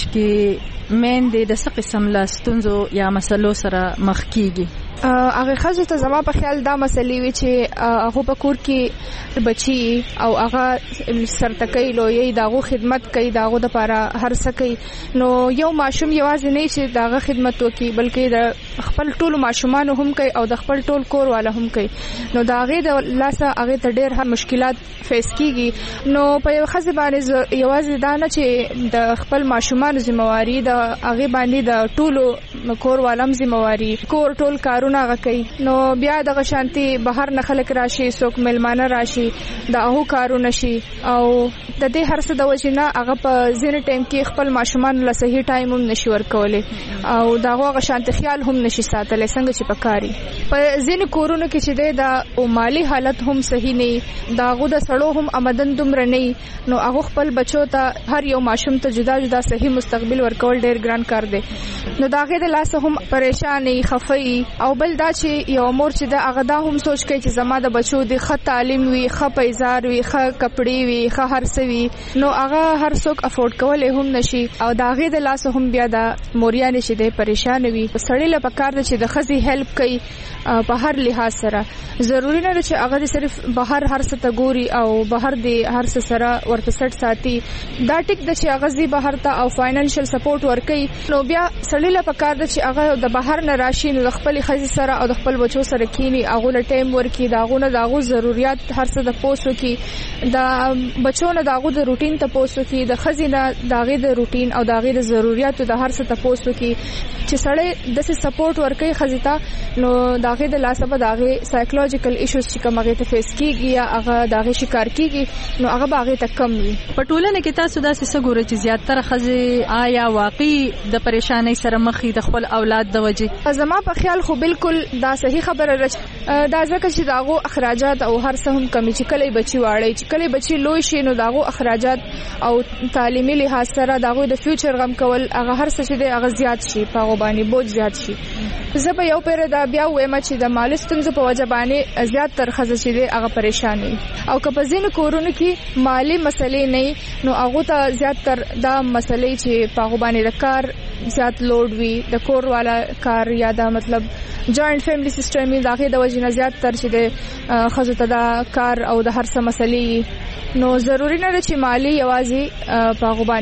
کې میندې د څه قسم له ستونزو یا مسلو سره مخ کیږي؟ هغه ښځو ته زما په خیال دا مسلې وي چې هغه په کور کې بچي او هغه سرتکۍ لویي دغه خدمت کوي، دغه د لپاره هر څه کوي. نو یو ماشوم یوازې نه چې دغه خدمت وکړي بلکې د خپل ټول ماشومان هم کوي او د خپل ټول کور والا هم کوي. نو دا هغه د لاسه هغه ته ډېر هم مشکلات فیس کیږي. نو په یو ښځه باندې یوازې دا نه چې د خپل ماشومان ذمہواری د هغه باندې د ټولو کور والم ذمہواری کور ټول کارونه هغه کوي. نو بیا د غشانتي بهر نه خلک راشي، څوک ملمانه راشي، د هغه کارونه شي او د دې هر څه د وجنه هغه په ځینې ټایم کې خپل ماشومان له صحیح ټایم هم نشي ورکولای او دا هغه غشانتي خیال هم نشي ساتلی څنګه چې پکاري. په ځینې کورونو کې چې د مالی حالت هم صحیح نه، دا هغه د سړو هم آمدن دومره نه، نو هغه خپل بچو ته هر یو ماشوم ته جدا جدا صحیح مستقبل ورکول ډېر ګران کار دی. نو دا هغه د لاسه هم پریشانی خفي او بل دا چې یو مور چې د هغه دا هم سوچ کوي چې زما د بچو د ښه تعلیم وي، ښه پیزار وي، ښه کپڑے وي، ښه هر څه وي، نو هغه هر څوک افورډ کولای هم نشي او دا هغه د لاسه هم بیا د موريان چې د پریشان وي. سړی له پکار د چې د خزي هیلپ کوي په هر لحاظ سره. ضروری نه چې هغه صرف بهر هر څه ته ګوري او بهر د هر څه سره ورته سټ ساتي. دا ټیک د چې هغه زی بهر ته او فاینانشل سپورټ ورکوي. نو بیا سړی له پکار د چې هغه د بهر نه راشي نو خپل خزي سره او د خپل بچو سره کینی هغه له ټایم ورکی داغونه داغو ضرورت هر څه د پوسو کې د بچو نه داغو د روټین ته پوسو کې د خزینه داغه د روټین او داغه د ضرورت د هر څه ته پوسو کې چې سړی د سپورټ ورکوي خزیتا. نو داغه د لاسبه داغه سایکولوژیکل ایشوز چې کومه ته فیس کیږي یا هغه داغه شکار کیږي نو هغه باغه ته کم وي. په ټولنه کې تاسو دا څه ګورئ چې زیاتره خزي آیا واقعي د پریشانۍ سره مخې د خپل اولاد د وجې؟ زما په خیال خو بالکل دا صحیح خبره را دا ځکه چې داغو اخراجات او هر څه هم کمی چې کله بچي واړی چې کله بچي لوی شي نو داغو اخراجات او تعلیمي لحاظ سره داغو د فیوچر غم کول هغه هر څه چې هغه زیات شي په باندې بوج زیات شي. زه به یو پیر دا بیا وایم چې د مال ستونزو په وجه باندې زیات تر خزه چې هغه پریشان وي او که په ځینو کورونو کې مالی مسلې نه نو هغه ته زیات تر دا مسلې چې په باندې د کار زیات لوډ وي د کور والا کار یا دا مطلب جوائنٹ فیملی سسٹم یې داخې د وجه نه زیات تر چې د خزو ته دا کار او د هر څه مسلې نو ضروری نه ده چې مالی یوازې په هغه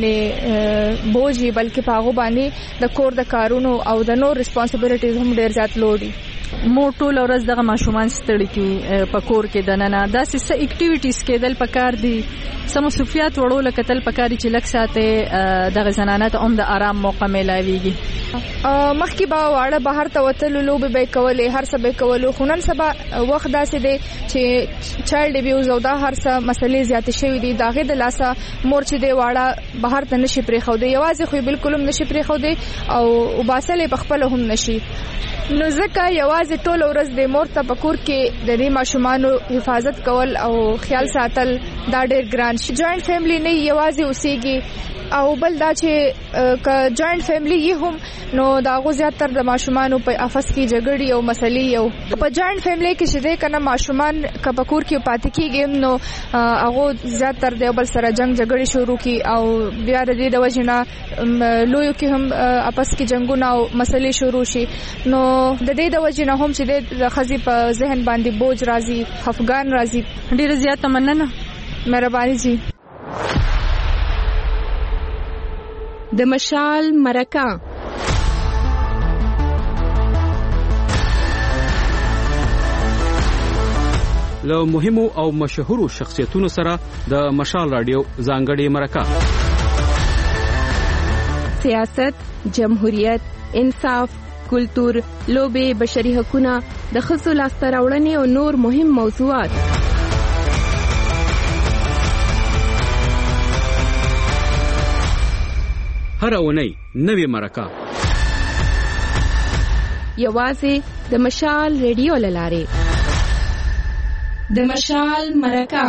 باندې بوجي بلکې په هغه باندې د کور د کارونو او د نور ریسپانسیبিলিټیز هم ډیر زیات لوډي. مو ټول ورځ دغه ماشومان ستړي کی په کور کې دننه داسې څه اکټیویټیز کېدل پکار دي سمو صفیات وړول کتل پکاري چې لک ساته دغه زنانه ته هم د آرام موقع ملاويږي. مخکې با واړه بهر ته وتلو لوبې به کولې هر څه به کولو خو نن سبا وخت داسې دی چې چایلډ ابیوز او دا هر څه مسلې زیات شوي دي داغه د لاسه مور چې دی واړه بهر ته نشي پرې خو دی یوازې خو بالکل هم نشي پرې خو دی او وباسلې بخپل هم نشي نو ځکه یوازې ټول ورځ د مور ته پکور کې د دې ماشومانو حفاظت کول او خیال ساتل دا ډېر ګران شي. جوائنٹ فیملی نه یوازې اوسېږي او بل دا چې ک جوائنٹ فیملی یې هم نو دا غو زیاتره د ماشومانو په افس کې جګړې او مسلې یو په جوائنٹ فیملی کې چې د کنه ماشومان ک پکور کې پاتې کېږي نو هغه زیاتره د بل سره جنگ جګړې شروع کی او بیا د دې د وجنه لویو کې هم افس کې جنگونه او مسلې شروع شي نو د دې د وجنه هم چې د خزي په ذهن باندې بوج راځي خفګان راځي. ډیره زیاته مننه مهرباني جی. د مشال مرکه له مهمو او مشهورو شخصیتونو سره د مشال رادیو ځانګړي مرکه. سیاست، جمهوریت، انصاف، کلتور، لوبې، بشري حقوقونه، د ښځو لاسته راوړنې او نور مهم موضوعات. هر اونۍ نوې مرکه یوازې د مشال ریډیو لاره. د مشال مرکه.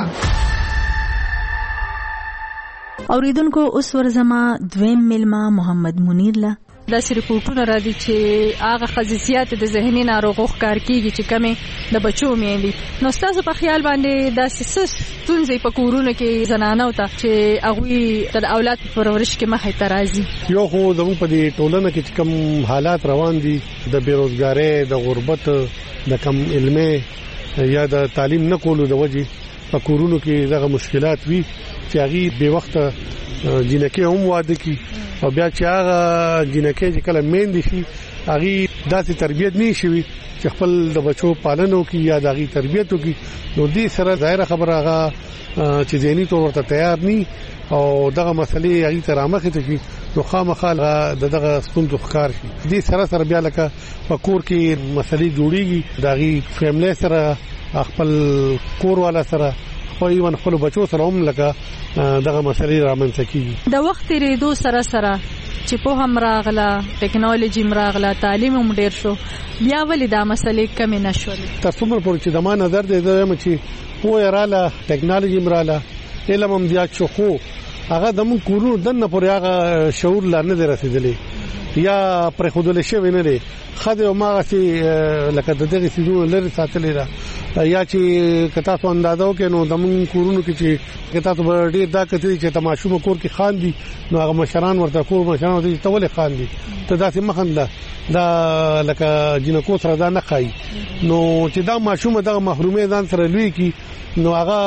اوریدونکو اوس ورزما دویم ملما محمد منیر له داسې ریپورټونه را دي چې هغه خصوصیات د ذهني ناروغو ښکار کیږي چې کمې د بچو میندې. نو ستاسو په خیال باندې داسې څه ستونزې په کورونو کې زنانو ته چې هغوی د اولاد په پرورش کې مخې ته راځي؟ یو خو زموږ په دې ټولنه کې چې کوم حالات روان دي د بیروزګارۍ، د غربت، د کم علمي یا د تعلیم نه کولو د وجې په کورونو کې دغه مشکلات وي چې هغه به وخت جنکه هم واده کی او بیا چې هغه جنکه چې کله میندې شي هغه داسې تربیت نه شي چې خپل د بچو پالنو کې یا دغه تربیتو کې. نو دې سره ظاهر خبره هغه چې ذهني تور ورته تیار ني او دغه مسلې هغه ترامخه ته شي نو خامخا دغه ستونزو ښکار شي. دې سره بیا لکه په کور کې مسلې جوړيږي دغه فیملی سره خپل کور والا سره خو یې خپل بچو سره هم لکه دغه مسلې رامنځته کیږي. د وخت ریدو سره چې په هم راغله، ټیکنالوژي راغله، تعلیم هم ډیر شو، بیا ولې دا مسلې کمې نشولې؟ تاسو مر پورې چې د ما نظر دی زم چې پوهه رااله، ټیکنالوژي رااله، علم هم زیات شو، خو هغه د مون کورونو دنه پورې هغه شعور لا نه رسیدلی یا پر خودل شوی نه لري. خدای او ماغه سي لکه دغه سيزونه لري ساتلې را یا چې کتا څو اندازو کې نو د مون کورونو کې چې کتا ته ډیر دا کتي چې تماشوم کور کې خان دي نو هغه مشران ورته کور مشران ته تولې خان دي ته داسې مخنده دا لکه جنکو سره دا نه خای نو چې دا ماشومه دغه محرومه ځان سره لوي کی نو هغه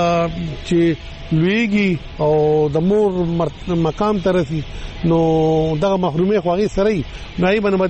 چې لویږي او د مور مقام ترسي نو دغه محرومه خوږی سره نه ای بنه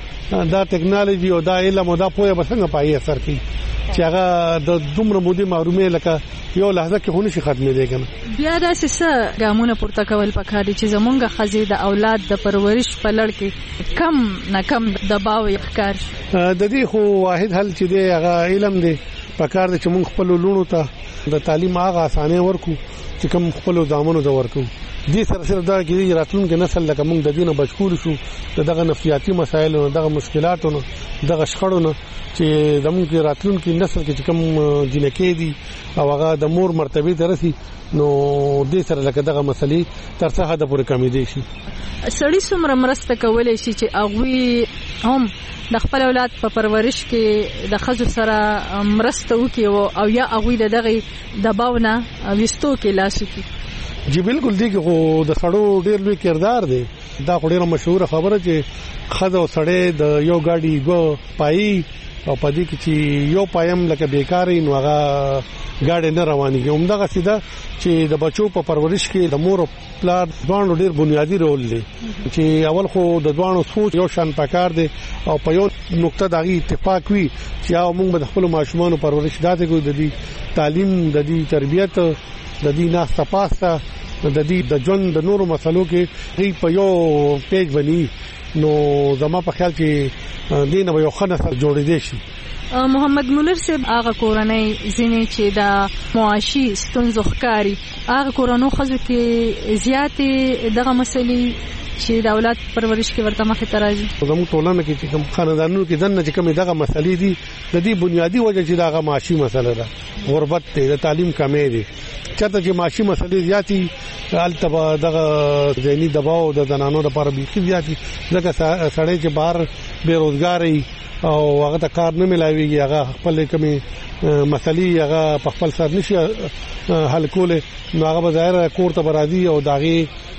دا ټیکنالوژي او دا علم او دا پوهه بسنګ پای اثر کوي چې هغه د دومره مودې محرومه لکه یو لحظه کې خونی شي ختمې دی کنه. بیا دا څه ګامونه پورته کول پکاري چې زمونږه خزې د اولاد د پرورش په لړ کې کم نه کم دباو ښکار. د دې خو واحد حل چې دی هغه علم دی. پکار د چې موږ خپل لونو ته د تعلیم هغه اسانه ورکو چې کوم خپل ځامنو د ورکو. دې سره دا کې راتلونکي نسل لکه موږ د دینه بچکول شو دغه نفسیاتي مسایل او دغه مشکلاتونو دغه شخړونو چې زموږ راتلونکي نسل کې کوم جنکې دي او هغه د مور مرتبه درسي نو دې سره لکه دغه مسلې تر څه حد پورې کمی دي شي. سړی څومره مرسته کولای شي چې هغه هم د خپل اولاد په پرورش کې د خزو سره مرسته وکړي او یا هغه دغه دباونه وستو کې لاس وکړي؟ جی بالکل دی خو د سړو ډیر لوی کردار دی. دا ډیره مشهور خبره چې خزو سړی د یو گاډي go پای او پدې کې چې یو پایم لکه بیکاري نو هغه گاډي نه روانيږي. همدغه سیده چې د بچو په پرورش کې د مور او پلار دوه ډیر بنیادی رول دی چې اول خو د دوه سوچ یو شان پکار دی او په یو نقطه دغه اتفاق وي چې موږ د خپل ماشومان پرورش داته کوو، د دې تعلیم، د دې تربیت، د دې ناسته پاسته، د دې د ژوند د نورو مسلو کې په یو پیج بني نو زما په خیال کې دینه یو خنه سره جوړې دي شي. محمد منیر صاحب هغه کورنۍ ځینې چې د معاشي ستونزو ښکاری هغه کورونو خزو کې زیاتې دغه مسلې چې د اولاد پرورش کې ورته مخې ته راځي. زموږ ټولنه کې چې کوم خاندانونو کې دنه چې کوم دغه مسلې دي د دې بنیادی وجه چې دغه معاشي مسله ده، غربت دی، د تعلیم کمی دی. چېرته چې معاشي مسلې زیاتی التبا دغه ذهني دباو د زنانو لپاره بیخي زیاتی ځکه سړی چې بهر بیروزګاری او هغه د کار نه ملایويږي، هغه خپل کومي مسلې هغه په خپل سر نشي حل کوله نو هغه بظاهر کور ته برادي او داغي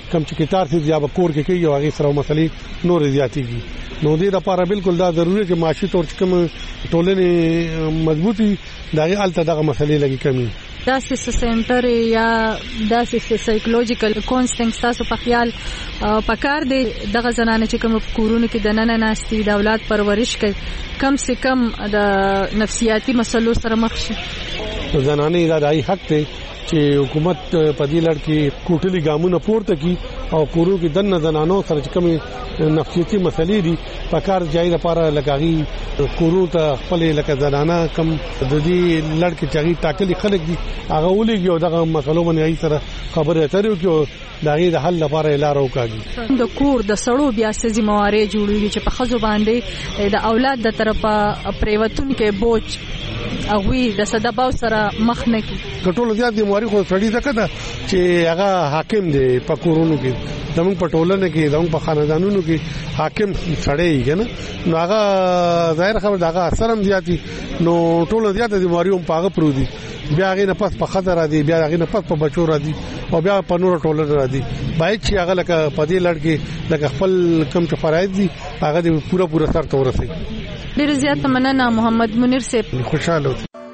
کم چې کتار سي یا کور کې کوي او هغه سره مسلې نور زیاتېږي. نو دې لپاره بالکل دا ضروري چې معاشي تور کوم ټولنې مضبوطي دغه الته دغه مسلې لګي کمی. دا سنټر یا دا سایکولوژیکل کونسلینګ تاسو په خیال پکار دی دغه زنانه چې کوم کورونه کې د نن ناستي د اولاد پرورش کوي کم سے کم د نفسیاتي مسلو سره مخ شي؟ زنانه دا دای حق ته چې حکومت په دې لړ کې کوټلي ګامونه پورته کړي او کورو کې دنه زنانو سره چې کوم نفسیاتي مسلې دي په کار ځای لپاره لګاغي کورو ته خپل لکه زنانه کم د دې لړ کې چې ټاکلي خلک دي هغه ولېږي او دغه مسلو باندې ای سره خبره اترې وکړي دغه د حل لپاره لار وکړي. د کور د سړو بیا سزي موارې جوړوي چې په خزو باندې د اولاد د طرفه پریوتون کې بوج اغوی د صدباو سره مخ نه کی. ټولو زیات دی مواري خو سړی ځکه دا چې هغه حاکم دی په کورونو کې زموږ په ټولنه کې زموږ په خاندانونو کې حاکم سړی کنه نو هغه ظاهر خبر داغه اثر هم زیاتی نو ټولو زیات دی مواري هم پاغه پرو دي بیا هغه نه پس په خطر را دي بیا هغه نه پس په بچو را دي او بیا په نور ټولنه را دي باید چې هغه لکه په دې لړ کې لکه خپل کم چې فرایض دي هغه دې پورا سر ته ورسي. ډیر زیات مننه محمد منیر صاحب. خوشاله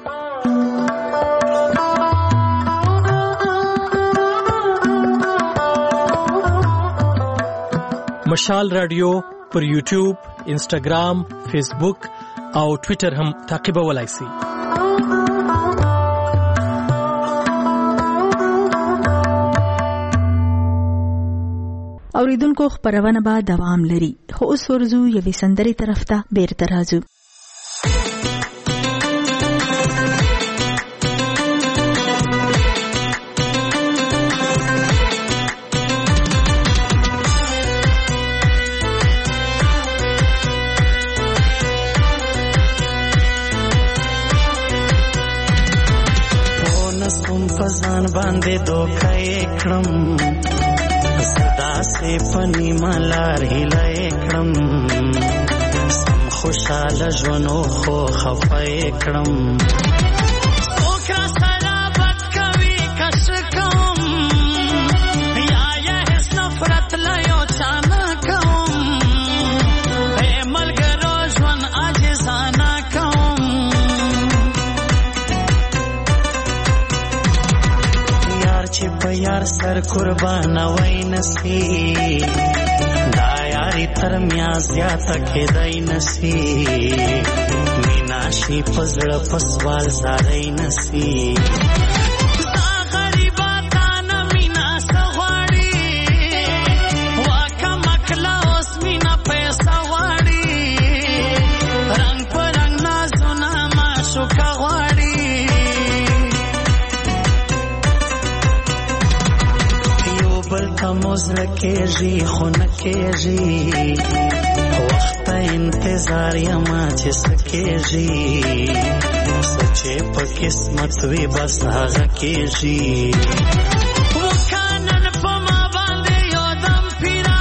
مشال رادیو پر یوټیوب، انسټاګرام، فیسبوک او ټوئیټر هم تعقیبولای شئ. اوریدونکو خبرونه به دوام لري خو اوس ورزو یوې سندرې طرف ته بیرته راځو. پونسم فزان باندې دوکای کړم صدا سے پنی مالار هلای کړم سم خوشاله ژوندو خو خفای کړم اوکرا سره بد کوي کش کوم یا هیڅ نفرت لایو چانا کوم اے ملګرو ژوند عاجزانه کوم یار چې په یار سر قربان وای نسی دا یاری تر میا زیاته کېدای نسی مینا شي پزړه پسوال زارای نسی دا غریباتان مینا سغواړي واکه مکلا اوس مینا پیسې غواړي رنگ پر رنگ نازونه ما شوکا غواړي موزر کېږي خو نه کېږي وخت انتظار یما چې سکېږي سچې په قسمت وي بس هغه کېږي وکانن په ما باندې یو دم پیرا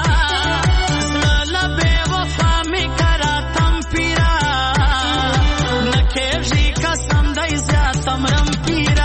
زړه بې وفا مې کرا تم پیرا نه کېږي قسم دی زیاتم رم پیرا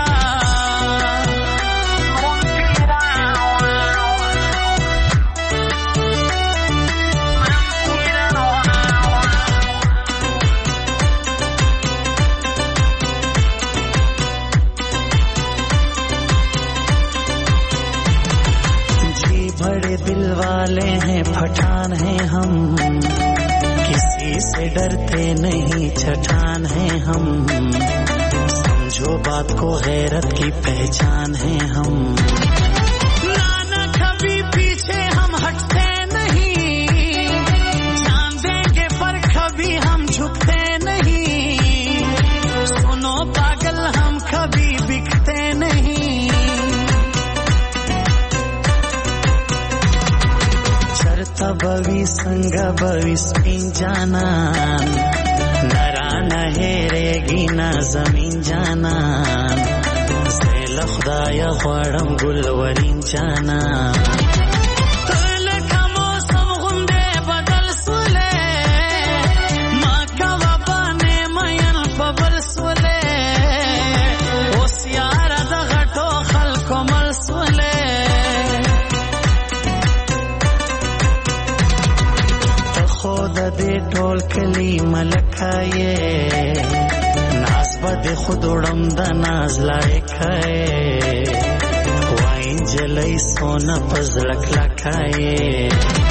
दिल वाले हैं पठान हैं हम किसी से डरते नहीं छठान हैं हम समझो बात को गैरत की पहचान हैं हम नाना कभी पीछे हम हटते नहीं जान देंगे पर कभी हम झुकते नहीं सुनो पागल हम कभी बिकते नहीं बवी संग बवी स्पिन जाना नरा नहेरेगी ना जमीन जाना सेल खुदाया ख्वाड़म गुलवरीन जाना मौसम गुंडे बदल सुले माँ का वबाने मयन बबल सुले ओसियारा दघटो खल कोमल सुले د ناز لایق ہے وای جلای سونا پزړک لکای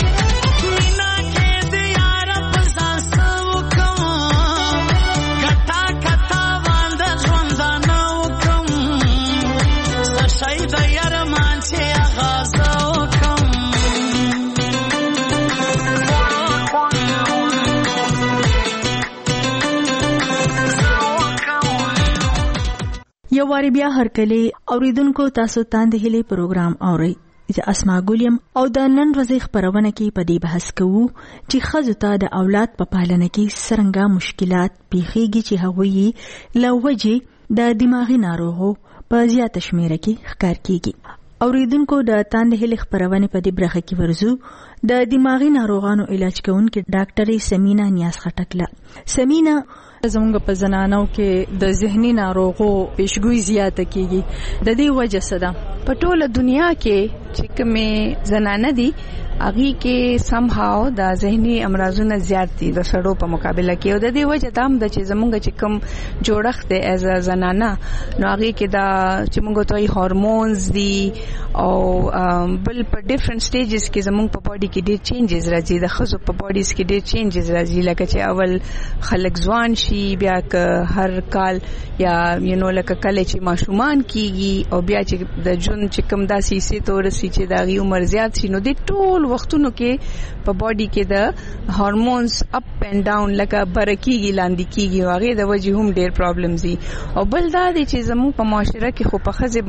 یو واری بیا هرکلی اوریدونکو تاسو تاند هلي پروګرام اوري چې اسما ګولیم او د نن ورځې خبرونه کې په دې بحث کوو چې ښځو ته د اولاد په پالنه کې څرنګه مشکلات پیښیږي چې هغوی له وجې د دماغي ناروغو په زیاته شمیره کې ښکار کیږي. اوریدونکو د تاند هلي خبرونه په دې برخه کې ورزو د دماغي ناروغانو علاج کوونکې ډاکټرې سمینا نیاز خټکله. سمینا زمونږ په زنانو کې د ذهني ناروغو پیشګوئی زیاته کیږي د دې وجه څه ده؟ په ټوله دنیا کې چې کومه زنانه دي اغي کې سم هاو د ذهني امراضونو زیات دي د سړو په مقابله کې او د دې وجه دام د چې زمونږ چې کوم جوړښت دی از زنانه نو اغي کې دا چې موږ ته هورمونز دي او بل په ډیفرنٹ سټیجز کې زمونږ په باډي کې ډېر چینجز راځي د خزو په باډیز کې ډېر چینجز راځي لکه چې اول خلک ځوان شي بیا که هر کال یا لکه کله چې ماشومان کیږي او بیا چې د جون چې کوم داسې سي تورسي چې د غي عمر زیات شي نو د ټول وختونو کې په باډي کې د هورمونز اپ اینڈ ډاون لکه برکیږي لاندې کیږي او هغه د وجې هم ډېر پرابلمز دي او بل دا دی چې زموږ په معاشره کې خو په خزه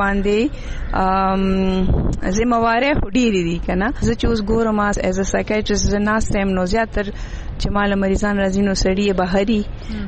باندې ذمہواره هډيري دي کنه زه چې اوس ګورم از ا سایکیاټریست زناس تم نو زیاتر چې مال مریضان راځي نو سړی بهري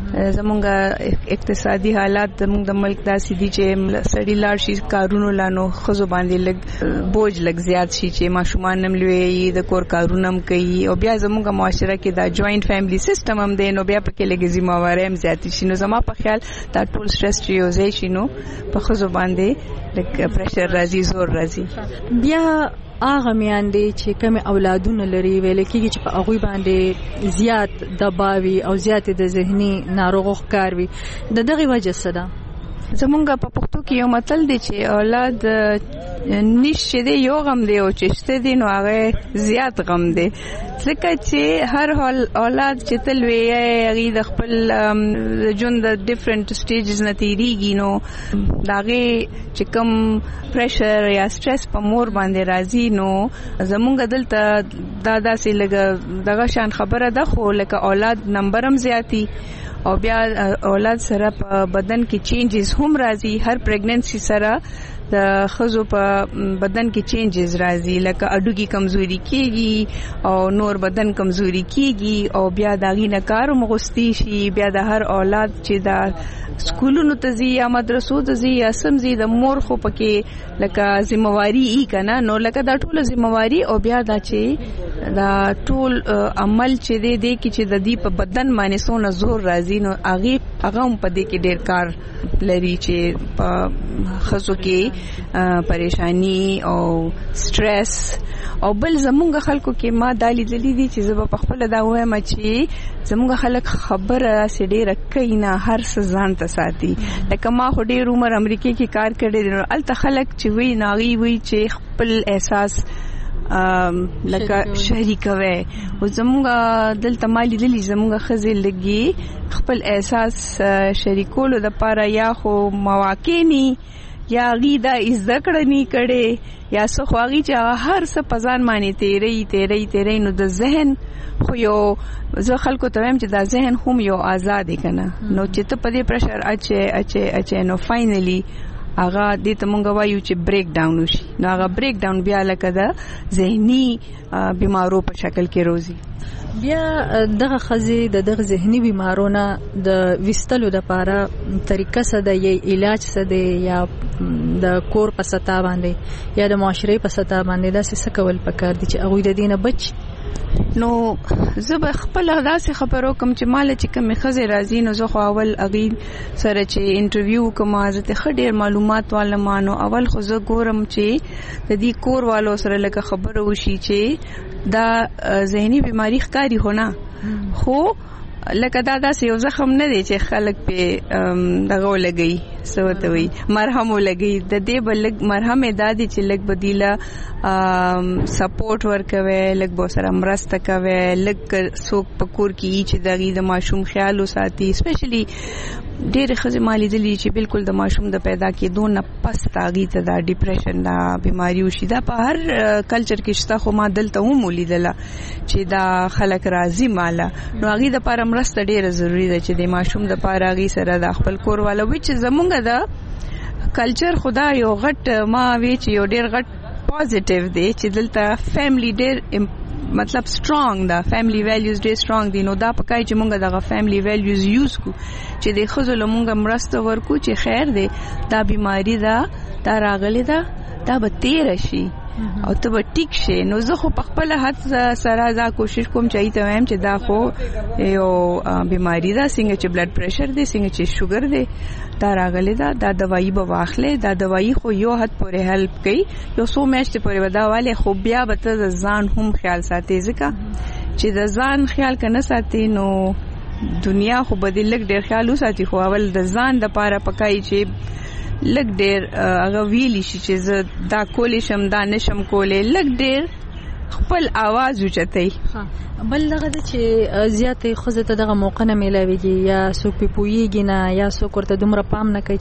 زمونږ اقتصادي حالات زمونږ د ملک داسې دي چې سړی لاړ شي کارونو لانو خزو باندې لګ بوج لګ زیات شي چې ماشومان نم لوي د کور کارونه هم کوي او بیا زمونږ معاشره کې دا جوائنٹ فیملی سیستم هم دی نو بیا پکې لګي ذمہواره هم زیات شي نو زما په خیال دا ټول سټرس چې یوځای شي نو په خزو باندې لګ پریشر راځي زور راځي. بیا هغه میاندې چې کوم اولادونه لري ویل کېږي چې په هغه باندې زیات دباوي او زیات د ذهني ناروغو ښکار وي د دغه وجه څه ده؟ زمونږ په پښتو کې یو متل دی چې اولاد نشته دی یو غم دی او چې شته دی نو هغه زیات غم دی ځکه چې هر حال اولاد چې تل وی هغه د خپل ژوند د ډیفرنٹ سټیجز نه تیریږي نو داغه چې کوم پریشر یا سټرس په مور باندې راځي نو زمونږ دلته دادا سي لګ دغه شان خبره ده خو لکه اولاد نمبر هم زیاتی او بیا اولاد سره په بدن کې چینجز هم راځي هر پریګننسي سره د خزو په بدن کې چینجز راځي لکه اډوګي کمزوري کیږي او نور بدن کمزوري کیږي او بیا داغي نه کار مغستی شي بیا د هر اولاد چې دا سکولونو ته ځي یا مدرسو ته ځي یا سمځي د مور خو پکې لکه ذمہواری ای کنه نو لکه دا ټول ذمہواری او بیا دا چې دا ټول عمل چې دی کې چې د دې په بدن باندې سونه زور راځي نو هغه هم په دې کې ډېر کار لري چې په خزو کې پریشانی او سټرس او بل زمونږ خلکو کې ما دالي دلی دي چې زه په خپل دا وایم چې زمونږ خلک خبره سړي رکینا هر څه ځان ته ساتي لکه ما خو ډېر عمر امریکا کې کار کړی دی الته خلک چې وی ناغي وی چې خپل احساس لکه شریک وي او زمونږ دلته مالي دلی زمونږ خزي لګي خپل احساس شریکولو د پاره یا خو مواقع ني یا غیدا ذکر ني کړي یا څه خواږي چې هر څه پزان معنی تیری نو د ذهن خو یو زه خلکو ته وایم چې دا ذهن هم یو آزاد کنه نو چې ته په دې پرشر اچي نو فائنلی هغه دې ته مونږ وایو چې بریک ډاون وشي نو هغه بریک ډاون بیا لکه د ذهني بیمارو په شکل کې روزي. بیا دغه خزي دغه ذهني بیمارونه د وستلو د لپاره طریقه څه ده یا علاج څه ده یا د کور په سطح باندې یا د معاشري په سطح باندې دا څه کول پکار دي چې هغه د دینه بچ نو زه به خپل داسې خبرو کوم چې مال چې کوم خزه راځي نو زه خو اول اغي سره چې انټرویو کوم ازته خډیر معلومات والمانو اول خو زه ګورم چې د دې کور والو سره لکه خبرو وشي چې دا ذهني بیماری ښکاری هونه خو لکه دا داسې یو زخم نه دی چې خلک په دغه لګي سوته وي مرهم ولګي د دې بلګ مرهم دادي چې لګ بدیله سپورټ ورکوي لګ بو سره مرسته کوي لګ سوک پکور کی چې دغه د ماشوم خیال وساتي سپیشلی ډېر خزه مالی دلی چې بالکل د ماشوم د پیدا کېدو نه پس تاغي ته دا ډیپریشن دا بیماری وشي دا په هر کلچر کې شته خو ما دلته هم ولیدله چې دا خلک راضي مالا نو هغه د پاره مرسته ډېره ضروری ده چې د ماشوم د پاره هغه سره د خپل کور والا وچ زمونږ د کلچر خدا یو غټ ما وی چې یو ډېر غټ پوزټیو دی چې دلته فیملی ډېر مطلب سترونګ دا فیملی ویلیوز ډېر سترونګ دي نو دا پکای چې مونږ دغه فیملی ویلیوز یوز کو چې د خزل مونږ مرسته ورکو چې خیر دی دا بیماری دا راغلی دا به تیر شي او ته به ټیک شي نو زه خو په خپل حد سره دا کوشش کوم چې ته وایم چې دا خو یو بیماری دا څنګه چې بلډ پریشر دی څنګه چې شوګر دی دا راغلی دا دوايي به واخلې دا دوايي خو یو حد پورې هیلپ کوي یو څو میاشتې پورې وداواله خو بیا به ته ځان هم خیال ساتي ځکه چې د ځان خیال کنه ساتي نو دنیا خو بدل لګ ډېر خیال وساتي خو اول د ځان د پاره پکای چې لګ ډېر هغه ویلی شي چې زه دا کولې شم دا نشم کولې لګ ډېر خپل आवाज اوچتای بل دغه چې زیاتې خزه ته دغه موقع نه ملاويږي یا څوک په پويږي نه یا څوک ورته دومره پام نه کوي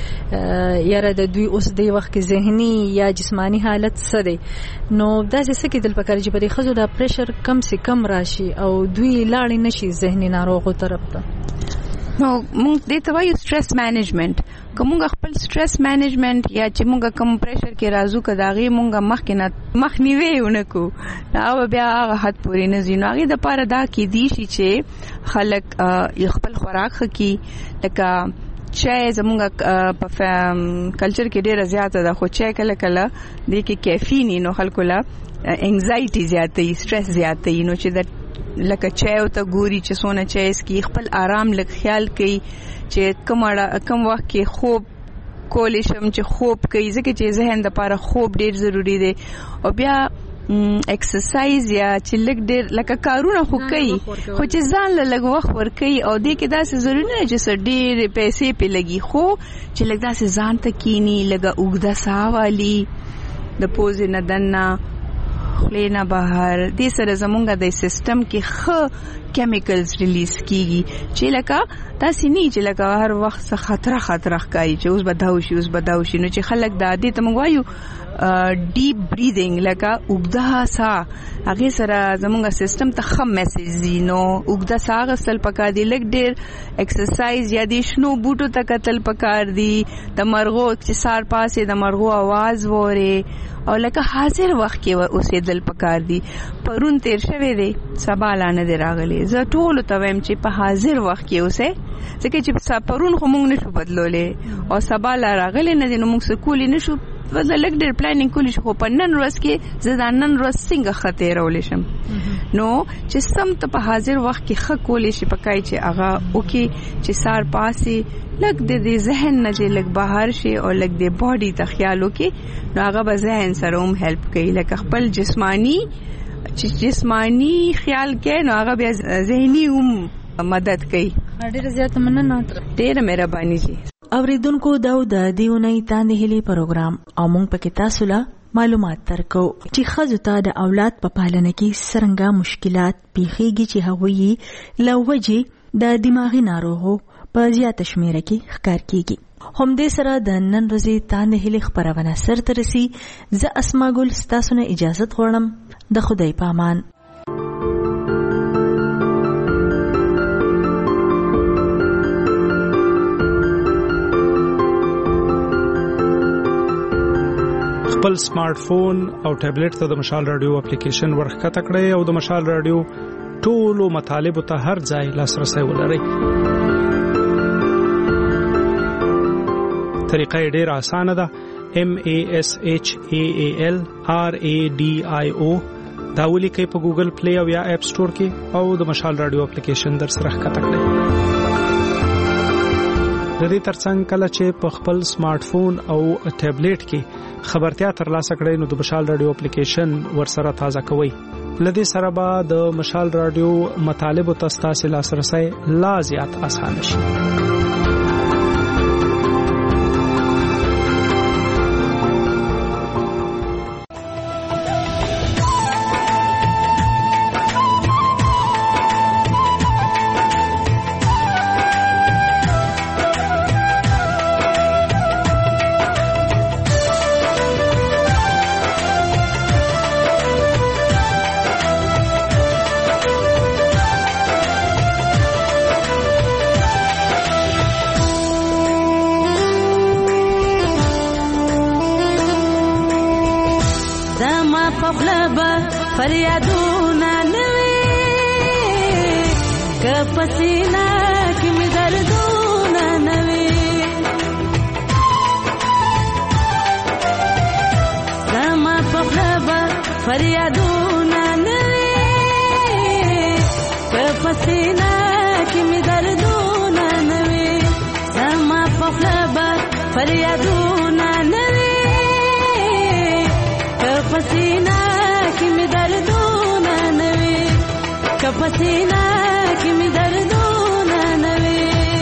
چې یاره د دوی اوس دی وخت کې ذهني یا جسمانی حالت څه دی نو دا څه کې دل پکار چې په خزو دا پریشر کم سے کم راشي او دوی لاړ نشي ذهني ناروغو طرف ته نو موږ دې ته وایو سټرس مینجمنت کومه خپل سټرس مینجمنت یا چې موږ کم پریشر کې راځو کداغي موږ مخنیوي ونکو دا بیا هغه حد پورې نه زینو هغه د پاره دا کې دي چې خلک خپل خوراک خکې لکه چای زموږ په کلچر کې ډیره زیاته ده خو چای کله کله د کې کیفین نو خلکو لا انزایټي زیاته سټرس زیاته نو چې د لکه چای او ته ګوري چې سونه چای اس کی خپل آرام لګ خیال کوي چې کم وخت کې خوب کولې شم چې خوب کوي ځکه چې ذهن د لپاره خوب ډیر ضروری دی او بیا ایکسرسایز یا چې لګ ډیر لکه کارونه خو کوي خو چې ځان له لګ وخت ور کوي او دې کې داسې ضروري نه چې ډیر پیسې په لګي خو چې لګ داسې ځان ته کینی لګ اوګدا ساوالي د پوز نه دنا خلینا بهر دې سره زمونږ د سیستم کې خ کیمیکلز ریلیز کیږي چې لکه تاسو نه چې لکه هر وخت څخه خطر ښکاري چې اوس بداو شي نو چې خلک د عادت موږ وایو ډیپ بریدینګ لکه اوګدا سا هغه سره زمونږ سیستم ته خم میسج دی نو اوګدا سا غسل پکا دی لګ ډیر ایکسرسایز یا د شنو بوټو ته قتل پکار دی د مرغو چې سار پاسه د مرغو आवाज وره او لکه حاضر وخت کې اوسېدل پکار دی پرون تیر شوه دی سبا لانه دی راغلی زه ټول ته ویم چې په حاضر وخت کې اوسه ځکه چې پرون خو مونږ نشو بدلولې او سبا لا راغلی نه دی نو مونږ سکول نشو وزه لګ ډېر پلانینګ کولی شو په نن ورځ کې زه دا نن ورځ څنګه خطر ولې شم نو چې سم ته په حاضر وخت کې خ کولی شي پکای چې هغه اوکي چې سار پاسي لګ د ذهن نه چې لګ بهر شي او لګ د باډي ته خیال وکي نو هغه به ذهن سره هم هیلپ کوي لکه خپل جسمانی خیال کې نو هغه بیا ذهني هم مدد کوي ډېر زیات مننه ډېر مهرباني جی اوریدونکو دا د دیونی تاندې هلي پروګرام او مونږ پکې تاسو له معلومات ترکو چې خزو ته د اولاد په پالنه کې څنګه مشکلات پیښیږي چې هغوی لوجي د دماغي ناروغو په زیات شمیره کې ښکار کیږي هم دې سره د نن ورځې تاندې هلي خبرونه سره ترسي زه اسما ګل ستاسو نه اجازه غواړم د خدای په امان خپل سمارټ فون او ټابلیټ ته د مشال رادیو اپلیکیشن ورخکته کړئ او د مشال رادیو ټولو مطالب ته هر ځای لاسرسي ولرئ. طریقه ډېر اسانه ده. MASHAALRADIO دا ولیکئ په ګوګل پلی او یا اپ سٹور کې او د مشال رادیو اپلیکیشن در سره ښکته کړئ. د دې ترڅنګ کله چې په خپل سمارټ فون او ټابلیټ کې خبرتیا ترلاسه کړئ نو د مشال رادیو اپلیکیشن ورسره تازه کوئ. لدې سره به د مشال رادیو مطالب او تاسو لاسرسي لا زیات اسانه شي. پخلبا فریادونه نوي که پسینا کې می دردونه نوي زما پخلبا فریادونه نوي که پسینا کې می دردونه نوي زما پخلبا فریادونه نوي که پسینا کې می دردونه نوي که پسینا کې می دردونه نوي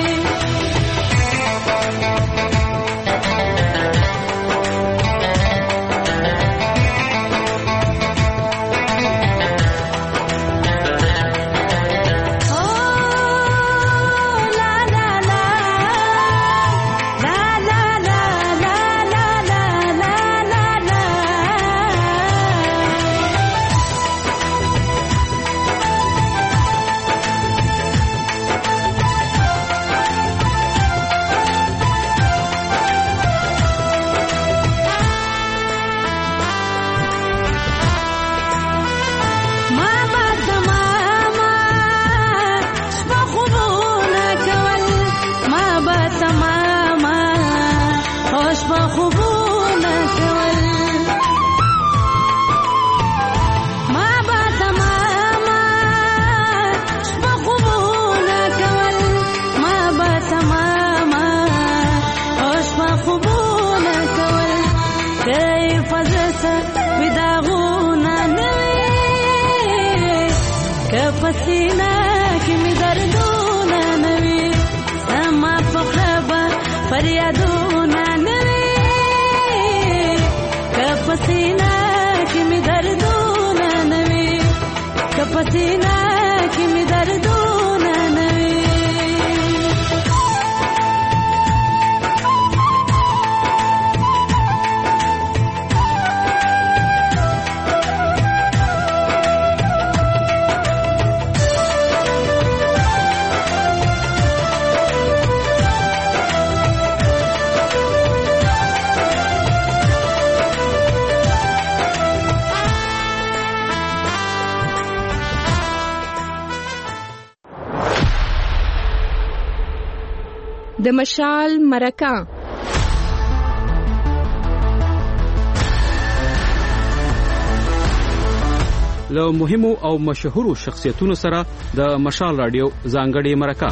پسینا کې می دردونه نوي زما پخلبا فریادونه نوي که پسینا کې می دردونه نوي که پسینا کې می دردونه نوي د مشال مرکه له مهمو او مشهورو شخصیتونو سره د مشال رادیو ځانګړې مرکه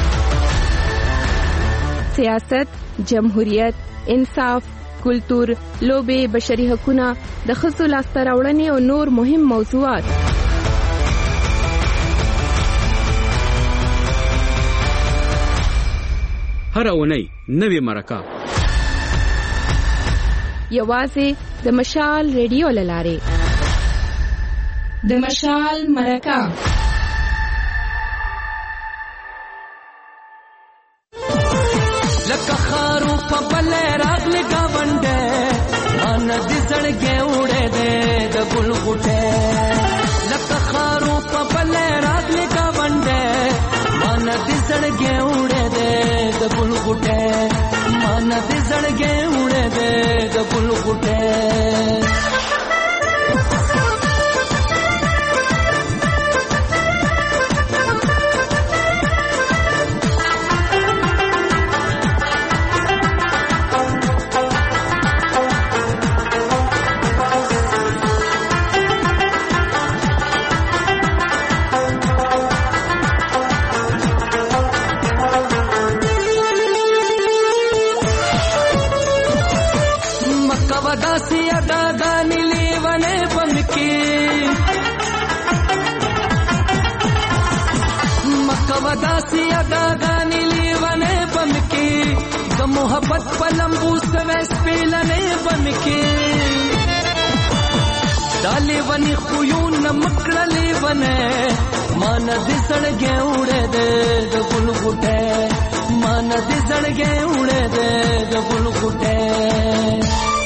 سیاست، جمهوریت، انصاف، کلتور، لوبې، بشري حقوقونه، د ښځو لاسته راوړنې او نور مهم موضوعات هر اونۍ نوې مرکه یوازې د مشال ریډیو لاره د مشال مرکه لکه خارو په بل راغله گاونډه ان دې زړګې وړې دې د ګل غټه لکه خارو په بل راغله گاونډه ان دې زړګې وړې دې د ګل غټه ان دې زړګې وړې دې د ګل غټه मोहब्बत पलंबू सवे स्पेलने बन के डाले बनी खुयून मकड़ले बने मान दिसड़ गे उड़े दे गुल गुटे मान दिसड़ गे उड़े दे गुल गुटे